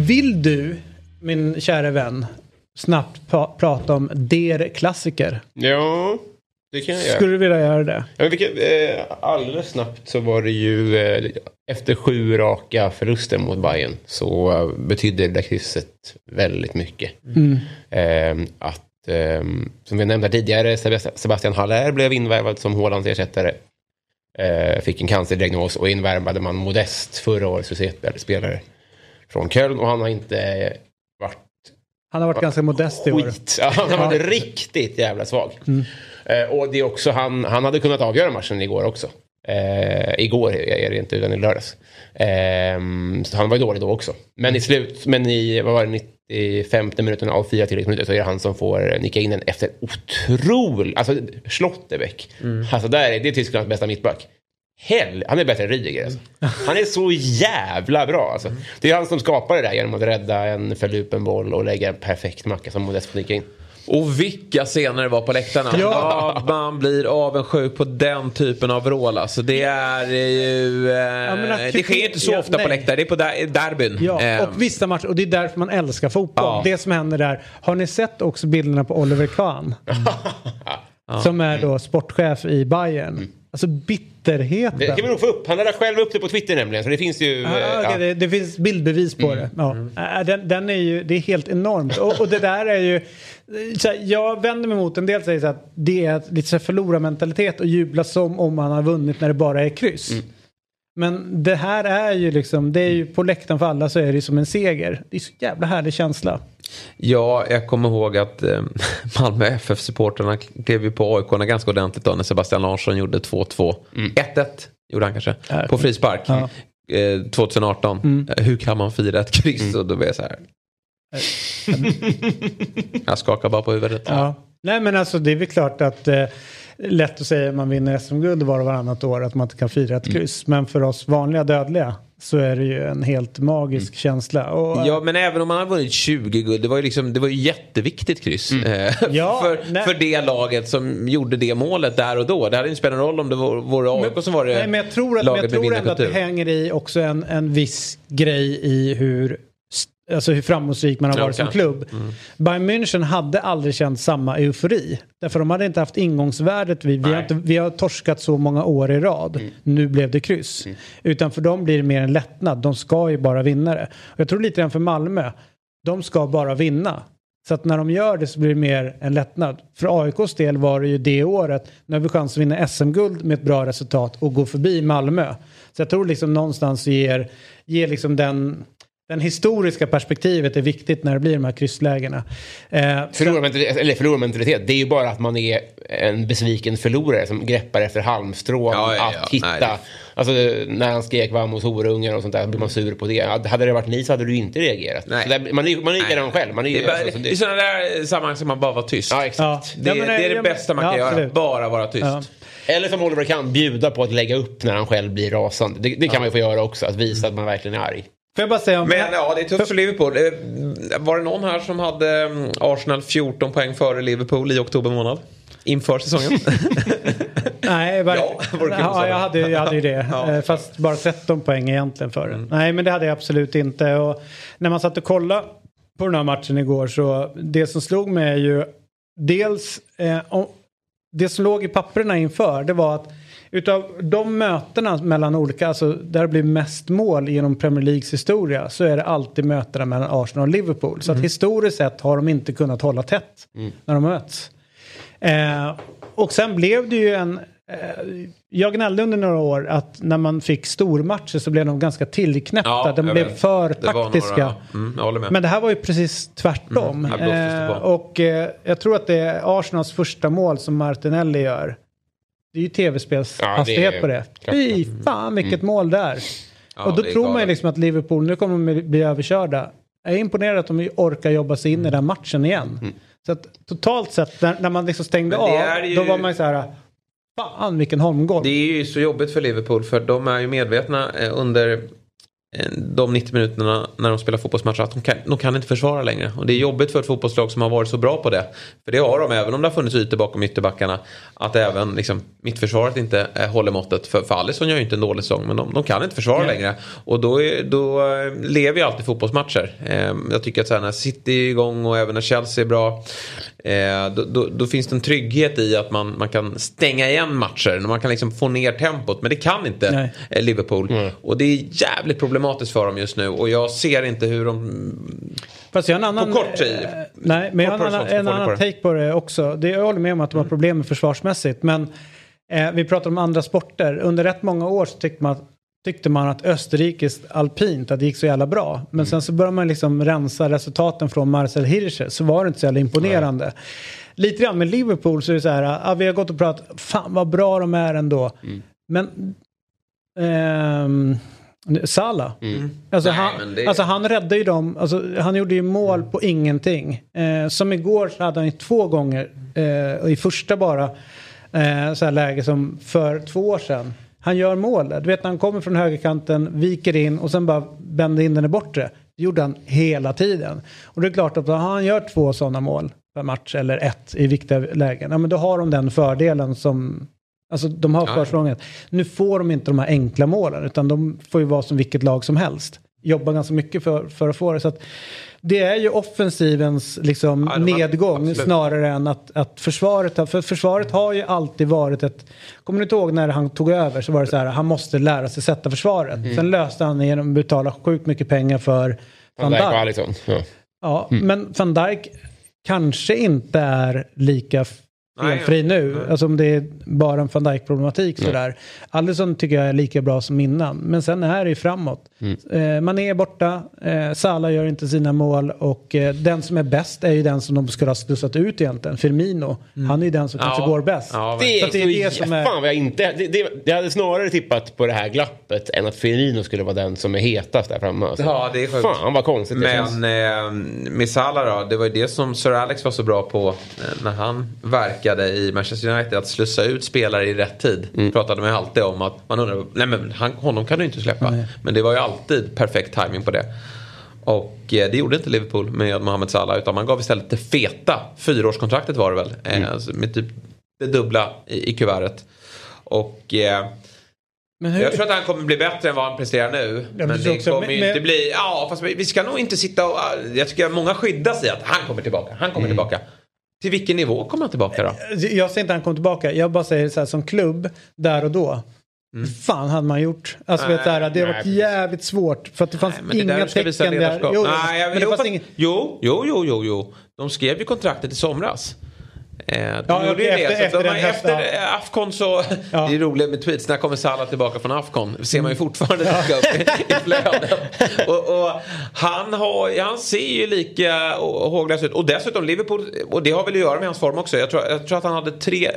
Vill du, min kära vän, snabbt prata om Der Klassiker? Ja, det kan jag göra. Skulle du vilja göra det? Ja, alldeles snabbt så var det ju efter 7 raka förluster mot Bayern så betydde det där krysset väldigt mycket. Som vi nämnde tidigare, Sebastian Haller blev invärvad som Haalands ersättare. Fick en cancerdiagnos och invärvade man Modest förra årets spelare från Köln, och han har inte varit... Han har varit ganska modest i år. Ja, han har varit riktigt jävla svag. Och det är också, han hade kunnat avgöra matchen igår också. Igår är det inte, utan i lördags. Så han var ju dålig då också. Men vad var det, 95:e minuten av 4 tilläggsminuter så är det han som får nicka in den efter otroligt, alltså Schlotterbeck. Alltså det är Tysklands bästa mittback. Han är bättre än Rydiger alltså. Han är så jävla bra alltså. Det är han som skapar det där genom att rädda en förlupen boll och lägga en perfekt macka som Modest får nicka in. Och vilka scener det var på läktarna. Ja, man blir avundsjuk på den typen av vrål. Alltså det är ju... det sker inte så ofta på läktare. Det är på derbyn. Ja, och vissa matcher. Och det är därför man älskar fotboll. Ja. Det som händer där. Har ni sett också bilderna på Oliver Kahn? Som är då sportchef i Bayern. Alltså bitterheten. Det kan vi nog få upp. Han hade själv upp det på Twitter nämligen. Så det finns ju... Det finns bildbevis på det. Ja. Den är ju... Det är helt enormt. Och det där är ju... Jag vänder mig mot en del säger så att det är lite så förlorarmentalitet och jubla som om man har vunnit när det bara är kryss. Men det här är ju liksom, det är ju på läktaren för alla så är det som en seger. Det är så jävla härlig känsla. Ja, jag kommer ihåg att Malmö FF-supporterna klev ju på AIK ganska ordentligt då när Sebastian Larsson gjorde 2-2. 1-1 gjorde han kanske på frispark 2018. Hur kan man fira ett kryss? Och då blir jag så här. Jag skakar bara på huvudet. Ja. Nej, men alltså det är väl klart att lätt att säga att man vinner SM-guld var och varannat år att man inte kan fira ett kryss. Men för oss vanliga dödliga så är det ju en helt magisk känsla. Och, ja, men även om man har vunnit 20 guld, det var ju jätteviktigt kryss för det laget som gjorde det målet där och då. Det hade inte spelat någon roll om det var AIK som var det. Nej, men jag tror ändå att det hänger i också en viss grej i hur framgångsrik man har varit som klubb. Bayern München hade aldrig känt samma eufori. Därför de hade inte haft ingångsvärdet. Vi har torskat så många år i rad. Nu blev det kryss. Utan för dem blir det mer en lättnad. De ska ju bara vinna det. Och jag tror lite grann för Malmö. De ska bara vinna. Så att när de gör det så blir det mer en lättnad. För AIKs del var det ju det året. När vi chans att vinna SM-guld med ett bra resultat och gå förbi Malmö. Så jag tror liksom någonstans ger liksom den historiska perspektivet är viktigt när det blir de här krysslägena. Förlorarmentalitet, det är ju bara att man är en besviken förlorare som greppar efter halmstrå att hitta. Alltså när han skrek vamos horungar och sånt där blir man sur på det. Hade det varit ni så hade du inte reagerat. Man är redan själv. I sådana där sammanhang som man bara var tyst. Ja, exakt. Det är det bästa man kan göra. Bara vara tyst. Ja. Eller som Oliver kan bjuda på att lägga upp när han själv blir rasande. Det kan man ju få göra också. Att visa att man verkligen är arg. Får jag bara säga men ja, det är tufft för Liverpool. Var det någon här som hade Arsenal 14 poäng före Liverpool i oktober månad? Inför säsongen? Nej, jag hade ju det. Fast bara 13 poäng egentligen för. Nej, men det hade jag absolut inte. Och när man satt och kollade på den här matchen igår så det som slog mig är ju dels det som låg i papperna inför det var att utav de mötena mellan olika, alltså där det blir mest mål genom Premier Leagues historia så är det alltid mötena mellan Arsenal och Liverpool. Så att historiskt sett har de inte kunnat hålla tätt när de möts. Och sen blev det ju jag gnällde under några år att när man fick stormatcher så blev de ganska tillknäppta. De blev för taktiska. Men det här var ju precis tvärtom. Och jag tror att det är Arsenals första mål som Martinelli gör. Det är ju tv-spelshastighet på det. Fy fan vilket mål där. Och då tror man ju liksom att Liverpool nu kommer de bli överkörda. Jag är imponerad att de orkar jobba sig in i den matchen igen. Så att totalt sett när man liksom stängde av då var man ju så här fan vilken holmgård. Det är ju så jobbigt för Liverpool för de är ju medvetna under de 90 minuterna när de spelar fotbollsmatcher att de kan inte försvara längre. Och det är jobbigt för ett fotbollslag som har varit så bra på det. För det har de, även om det har funnits ytor bakom ytterbackarna, att även liksom, mittförsvaret inte håller måttet. För Alisson gör ju inte en dålig säsong, men de kan inte försvara längre. Och då lever ju alltid fotbollsmatcher. Jag tycker att så här, när City är igång och även när Chelsea är bra, då finns det en trygghet i att man kan stänga igen matcher. När man kan liksom få ner tempot. Men det kan inte Liverpool. Och det är jävligt problematiskt för dem just nu. Och jag ser inte hur de... Fast jag har en annan... På kort tid. Nej, men jag har en annan take på det också. Jag håller med om att de har problem med försvarsmässigt. Men vi pratar om andra sporter. Under rätt många år så tyckte man att österrikiskt alpint, att det gick så jävla bra. Men sen så började man liksom rensa resultaten från Marcel Hirscher. Så var det inte så jävla imponerande. Nej. Lite grann med Liverpool så är det så här, vi har gått och pratat, fan vad bra de är ändå. Men Salah. Alltså han räddade ju dem, alltså han gjorde ju mål på ingenting. Som igår så hade han ju 2 gånger i första bara så här läge som för 2 år sedan. Han gör målet. Du vet när han kommer från högerkanten, viker in och sen bara bänder in den i bortre. Det gjorde han hela tiden. Och det är klart att han gör 2 sådana mål per match eller 1 i viktiga lägen. Ja, men då har de den fördelen som... Alltså de har försprånget. Nu får de inte de här enkla målen, utan de får ju vara som vilket lag som helst. Jobba ganska mycket för att få det. Så att det är ju offensivens liksom nedgång snarare än att försvaret har... För försvaret har ju alltid varit ett... Kommer ni inte ihåg när han tog över så var det så här, han måste lära sig sätta försvaret. Sen löste han genom att betala sjukt mycket pengar för Van Dijk. Men Van Dijk kanske inte är lika... fri nu. Alltså om det är bara en Van Dijk-problematik sådär. Alisson tycker jag är lika bra som innan. Men sen är det ju framåt. Man är borta. Salah gör inte sina mål. Och den som är bäst är ju den som de skulle ha slussat ut egentligen. Firmino. Han är ju den som kanske går bäst. Det är det som är... Fan vad jag inte... Jag hade snarare tippat på det här glappet än att Firmino skulle vara den som är hetast där framme. Alltså. Ja, det är sjukt. Fan vad konstigt. Men med Salah då, det var ju det som Sir Alex var så bra på när han verkade i Manchester United, att slussa ut spelare i rätt tid. Pratade man alltid om att man undrar, nej men honom kan du inte släppa. Men det var ju alltid perfekt timing på det. Och det gjorde inte Liverpool med Mohamed Salah, utan man gav istället det feta 4-årskontraktet var det väl. Alltså med typ det dubbla i kuvertet. Och jag tror att han kommer bli bättre än vad han presterar nu. Men det kommer ju inte bli... Ja, fast vi ska nog inte sitta och... Jag tycker att många skyddas i att han kommer tillbaka. Till vilken nivå kommer han tillbaka då? Jag säger inte att han kommer tillbaka. Jag bara säger så här, som klubb, där och då. Fan hade man gjort. Alltså vet det har varit jävligt svårt. För att det fanns inga tecken där. Jo. De skrev ju kontraktet i somras. Efter Afcon så det är roligt med tweets. När kommer Salah tillbaka från Afcon? Det ser man ju fortfarande dyka upp i flöden. Och han ser ju lika håglös ut. Och dessutom Liverpool, och det har väl att göra med hans form också. Jag tror att han hade 3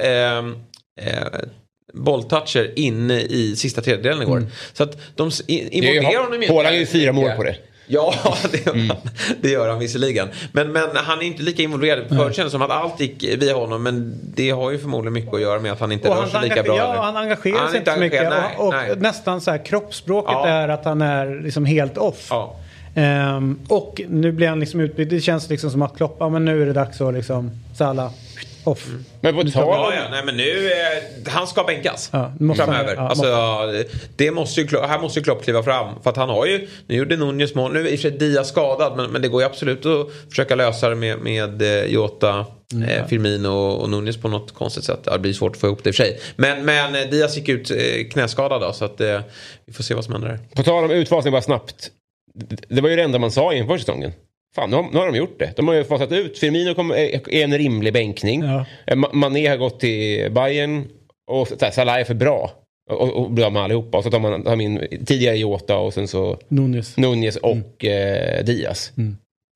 bolltoucher inne i sista tredjedelen igår. Så att de involverar honom inte. Håller ju 4 mål på det. Ja, det gör han visserligen. Men han är inte lika involverad. Förut känns det som att allt gick via honom. Men det har ju förmodligen mycket att göra med att han inte rör sig lika bra. Ja, han engagerar sig inte så mycket. Och nästan så här, kroppsspråket är att han är liksom helt off. Och nu blir han liksom utbytt. Det känns liksom som att Klopp, men nu är det dags att liksom Salah off. Men på nej men nu han ska bänkas framöver. Det måste ju här måste ju Klopp kliva fram, för att han har ju, nu gjorde Nunez mål, nu är i och för sig Diaz skadad, men det går ju absolut att försöka lösa det med Jota, Firmino och Nunez på något konstigt sätt. Det blir svårt att få ihop det i och för sig. Men Diaz gick ut knäskadad då, så att vi får se vad som händer där. På tal om utfasning bara snabbt. Det var ju det enda man sa inför säsongen. Fan, nu har de gjort det. De har ju fasat ut. Firmino är en rimlig bänkning. Mané har gått till Bayern. Och Salah är för bra. Och blir med allihopa. Och så tar man in tidigare Jota och sen så Nunez och Diaz.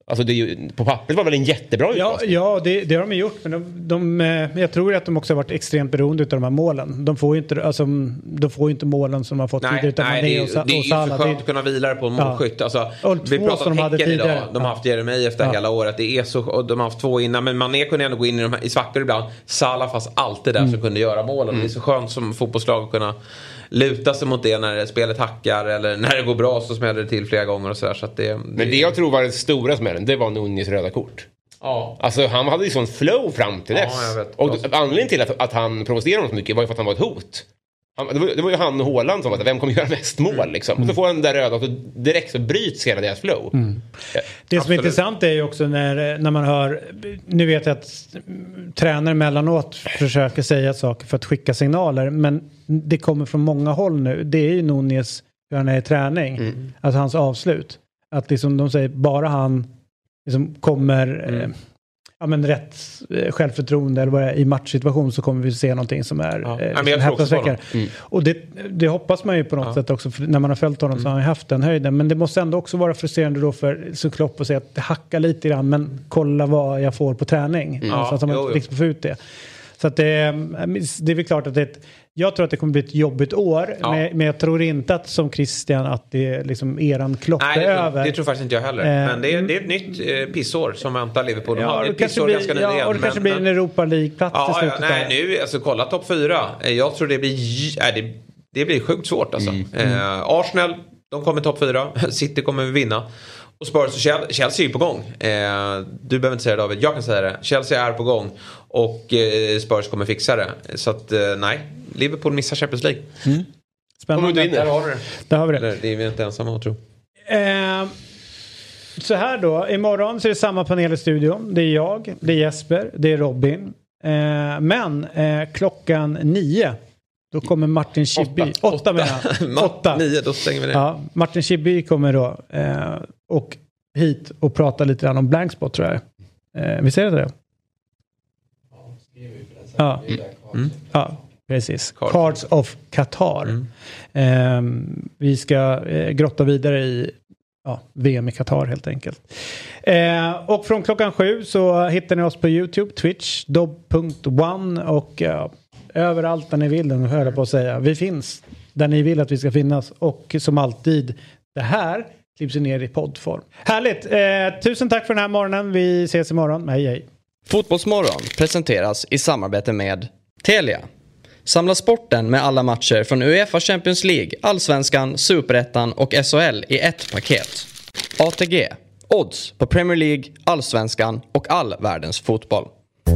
Alltså på pappret var väl en jättebra utfasning? Ja, det har de gjort. Men jag tror att de också har varit extremt beroende av de här målen. De får ju inte målen som de har fått tidigare. Utan det är ju för skönt att kunna vila på en målskytt. Alltså, vi pratade om Häcken idag. De har haft Jeremy efter hela året. Det är så, och de har haft 2 innan. Men Mané kunde ändå gå in i svackor ibland. Salah fast alltid där som kunde göra målen. Det är så skönt som fotbollslag att kunna luta sig mot det när spelet hackar eller när det går bra så smäller det till flera gånger och sådär. Så att men det jag tror var den stora smällen, det var Nunez röda kort. Ja. Alltså han hade ju sån flow fram till dess. Jag vet. Och anledningen till att han provocerade honom så mycket var ju för att han var ett hot. Det var ju han och Haaland som var vem kommer göra mest mål liksom. Och så får han där röda och så direkt så bryts hela deras flow. Det som är intressant är ju också när man hör, nu vet jag att tränare mellanåt försöker säga saker för att skicka signaler, men det kommer från många håll nu. Det är ju Nunez hur han är i träning. Alltså hans avslut. Att liksom de säger bara han liksom kommer rätt självförtroende eller vad det är, i matchsituation så kommer vi se någonting som är häpnadsväckande. Och det hoppas man ju på något sätt också, för när man har följt honom så har han haft den höjden, men det måste ändå också vara frustrerande då för Klopp att säga att det hackar lite grann, men kolla vad jag får på träning så att man inte liksom får ut det. Så att det är väl klart att jag tror att det kommer bli ett jobbigt år, men jag tror inte att som Christian att det är liksom eran Klopp är över. Det tror faktiskt inte jag heller. Men det är ett nytt pissår som väntar Liverpool. De hade ett pissår ganska nyligen. Och det kanske blir en Europa League-plats till slutet. Nu, alltså kolla topp 4. Jag tror det blir sjukt svårt alltså. Arsenal, de kommer topp 4. City kommer vinna. Och Spurs och Chelsea är på gång. Du behöver inte säga det, David. Jag kan säga det. Chelsea är på gång. Och Spurs kommer fixa det. Så att nej, Liverpool missar Champions League. Spännande. Där har vi det. Där har vi det. Det är vi inte ensamma att tro. Så här då. Imorgon så är det samma panel i studion. Det är jag, det är Jesper, det är Robin. Men klockan 9 då kommer Martin Schibbye. 8 menar jag. 8. 9, då stänger vi det. Ja, Martin Schibbye kommer då och hit och prata lite grann om Blankspot, tror jag. Vi ser det? Ja. Ja, precis. Cards of Qatar. Vi ska grotta vidare i VM i Qatar helt enkelt. Och från klockan 7 så hittar ni oss på YouTube, Twitch, dob.one och överallt där ni vill, höll jag på att säga. Vi finns där ni vill att vi ska finnas. Och som alltid, det här klipps ner i poddform. Härligt! Tusen tack för den här morgonen. Vi ses imorgon. Hej hej! Fotbollsmorgon presenteras i samarbete med Telia. Samla sporten med alla matcher från UEFA Champions League, Allsvenskan, Superettan och SHL i ett paket. ATG. Odds på Premier League, Allsvenskan och all världens fotboll.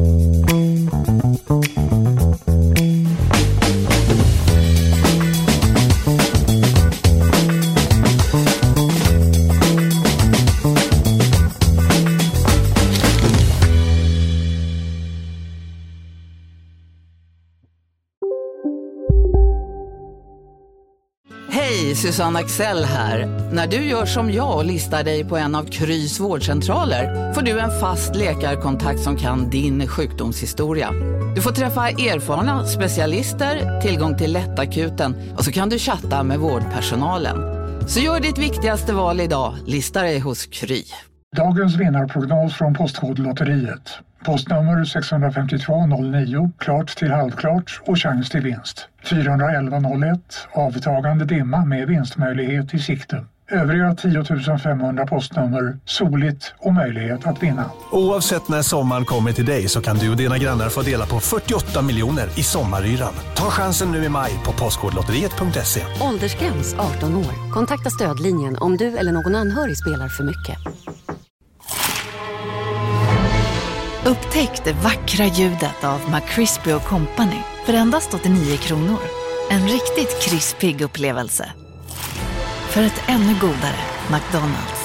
Susanne Axel här. När du gör som jag och listar dig på en av Krys vårdcentraler får du en fast läkarkontakt som kan din sjukdomshistoria. Du får träffa erfarna specialister, tillgång till lättakuten och så kan du chatta med vårdpersonalen. Så gör ditt viktigaste val idag. Lista dig hos Kry. Dagens vinnarprognos från Postkodlotteriet. Postnummer 65209, klart till halvklart och chans till vinst. 41101, avtagande dimma med vinstmöjlighet i sikte. Övriga 10 500 postnummer, soligt och möjlighet att vinna. Oavsett när sommaren kommer till dig så kan du och dina grannar få dela på 48 miljoner i sommaryran. Ta chansen nu i maj på postkodlotteriet.se. Åldersgräns 18 år. Kontakta stödlinjen om du eller någon anhörig spelar för mycket. Upptäck det vackra ljudet av McCrispy & Company för endast 89 kronor. En riktigt krispig upplevelse. För ett ännu godare McDonald's.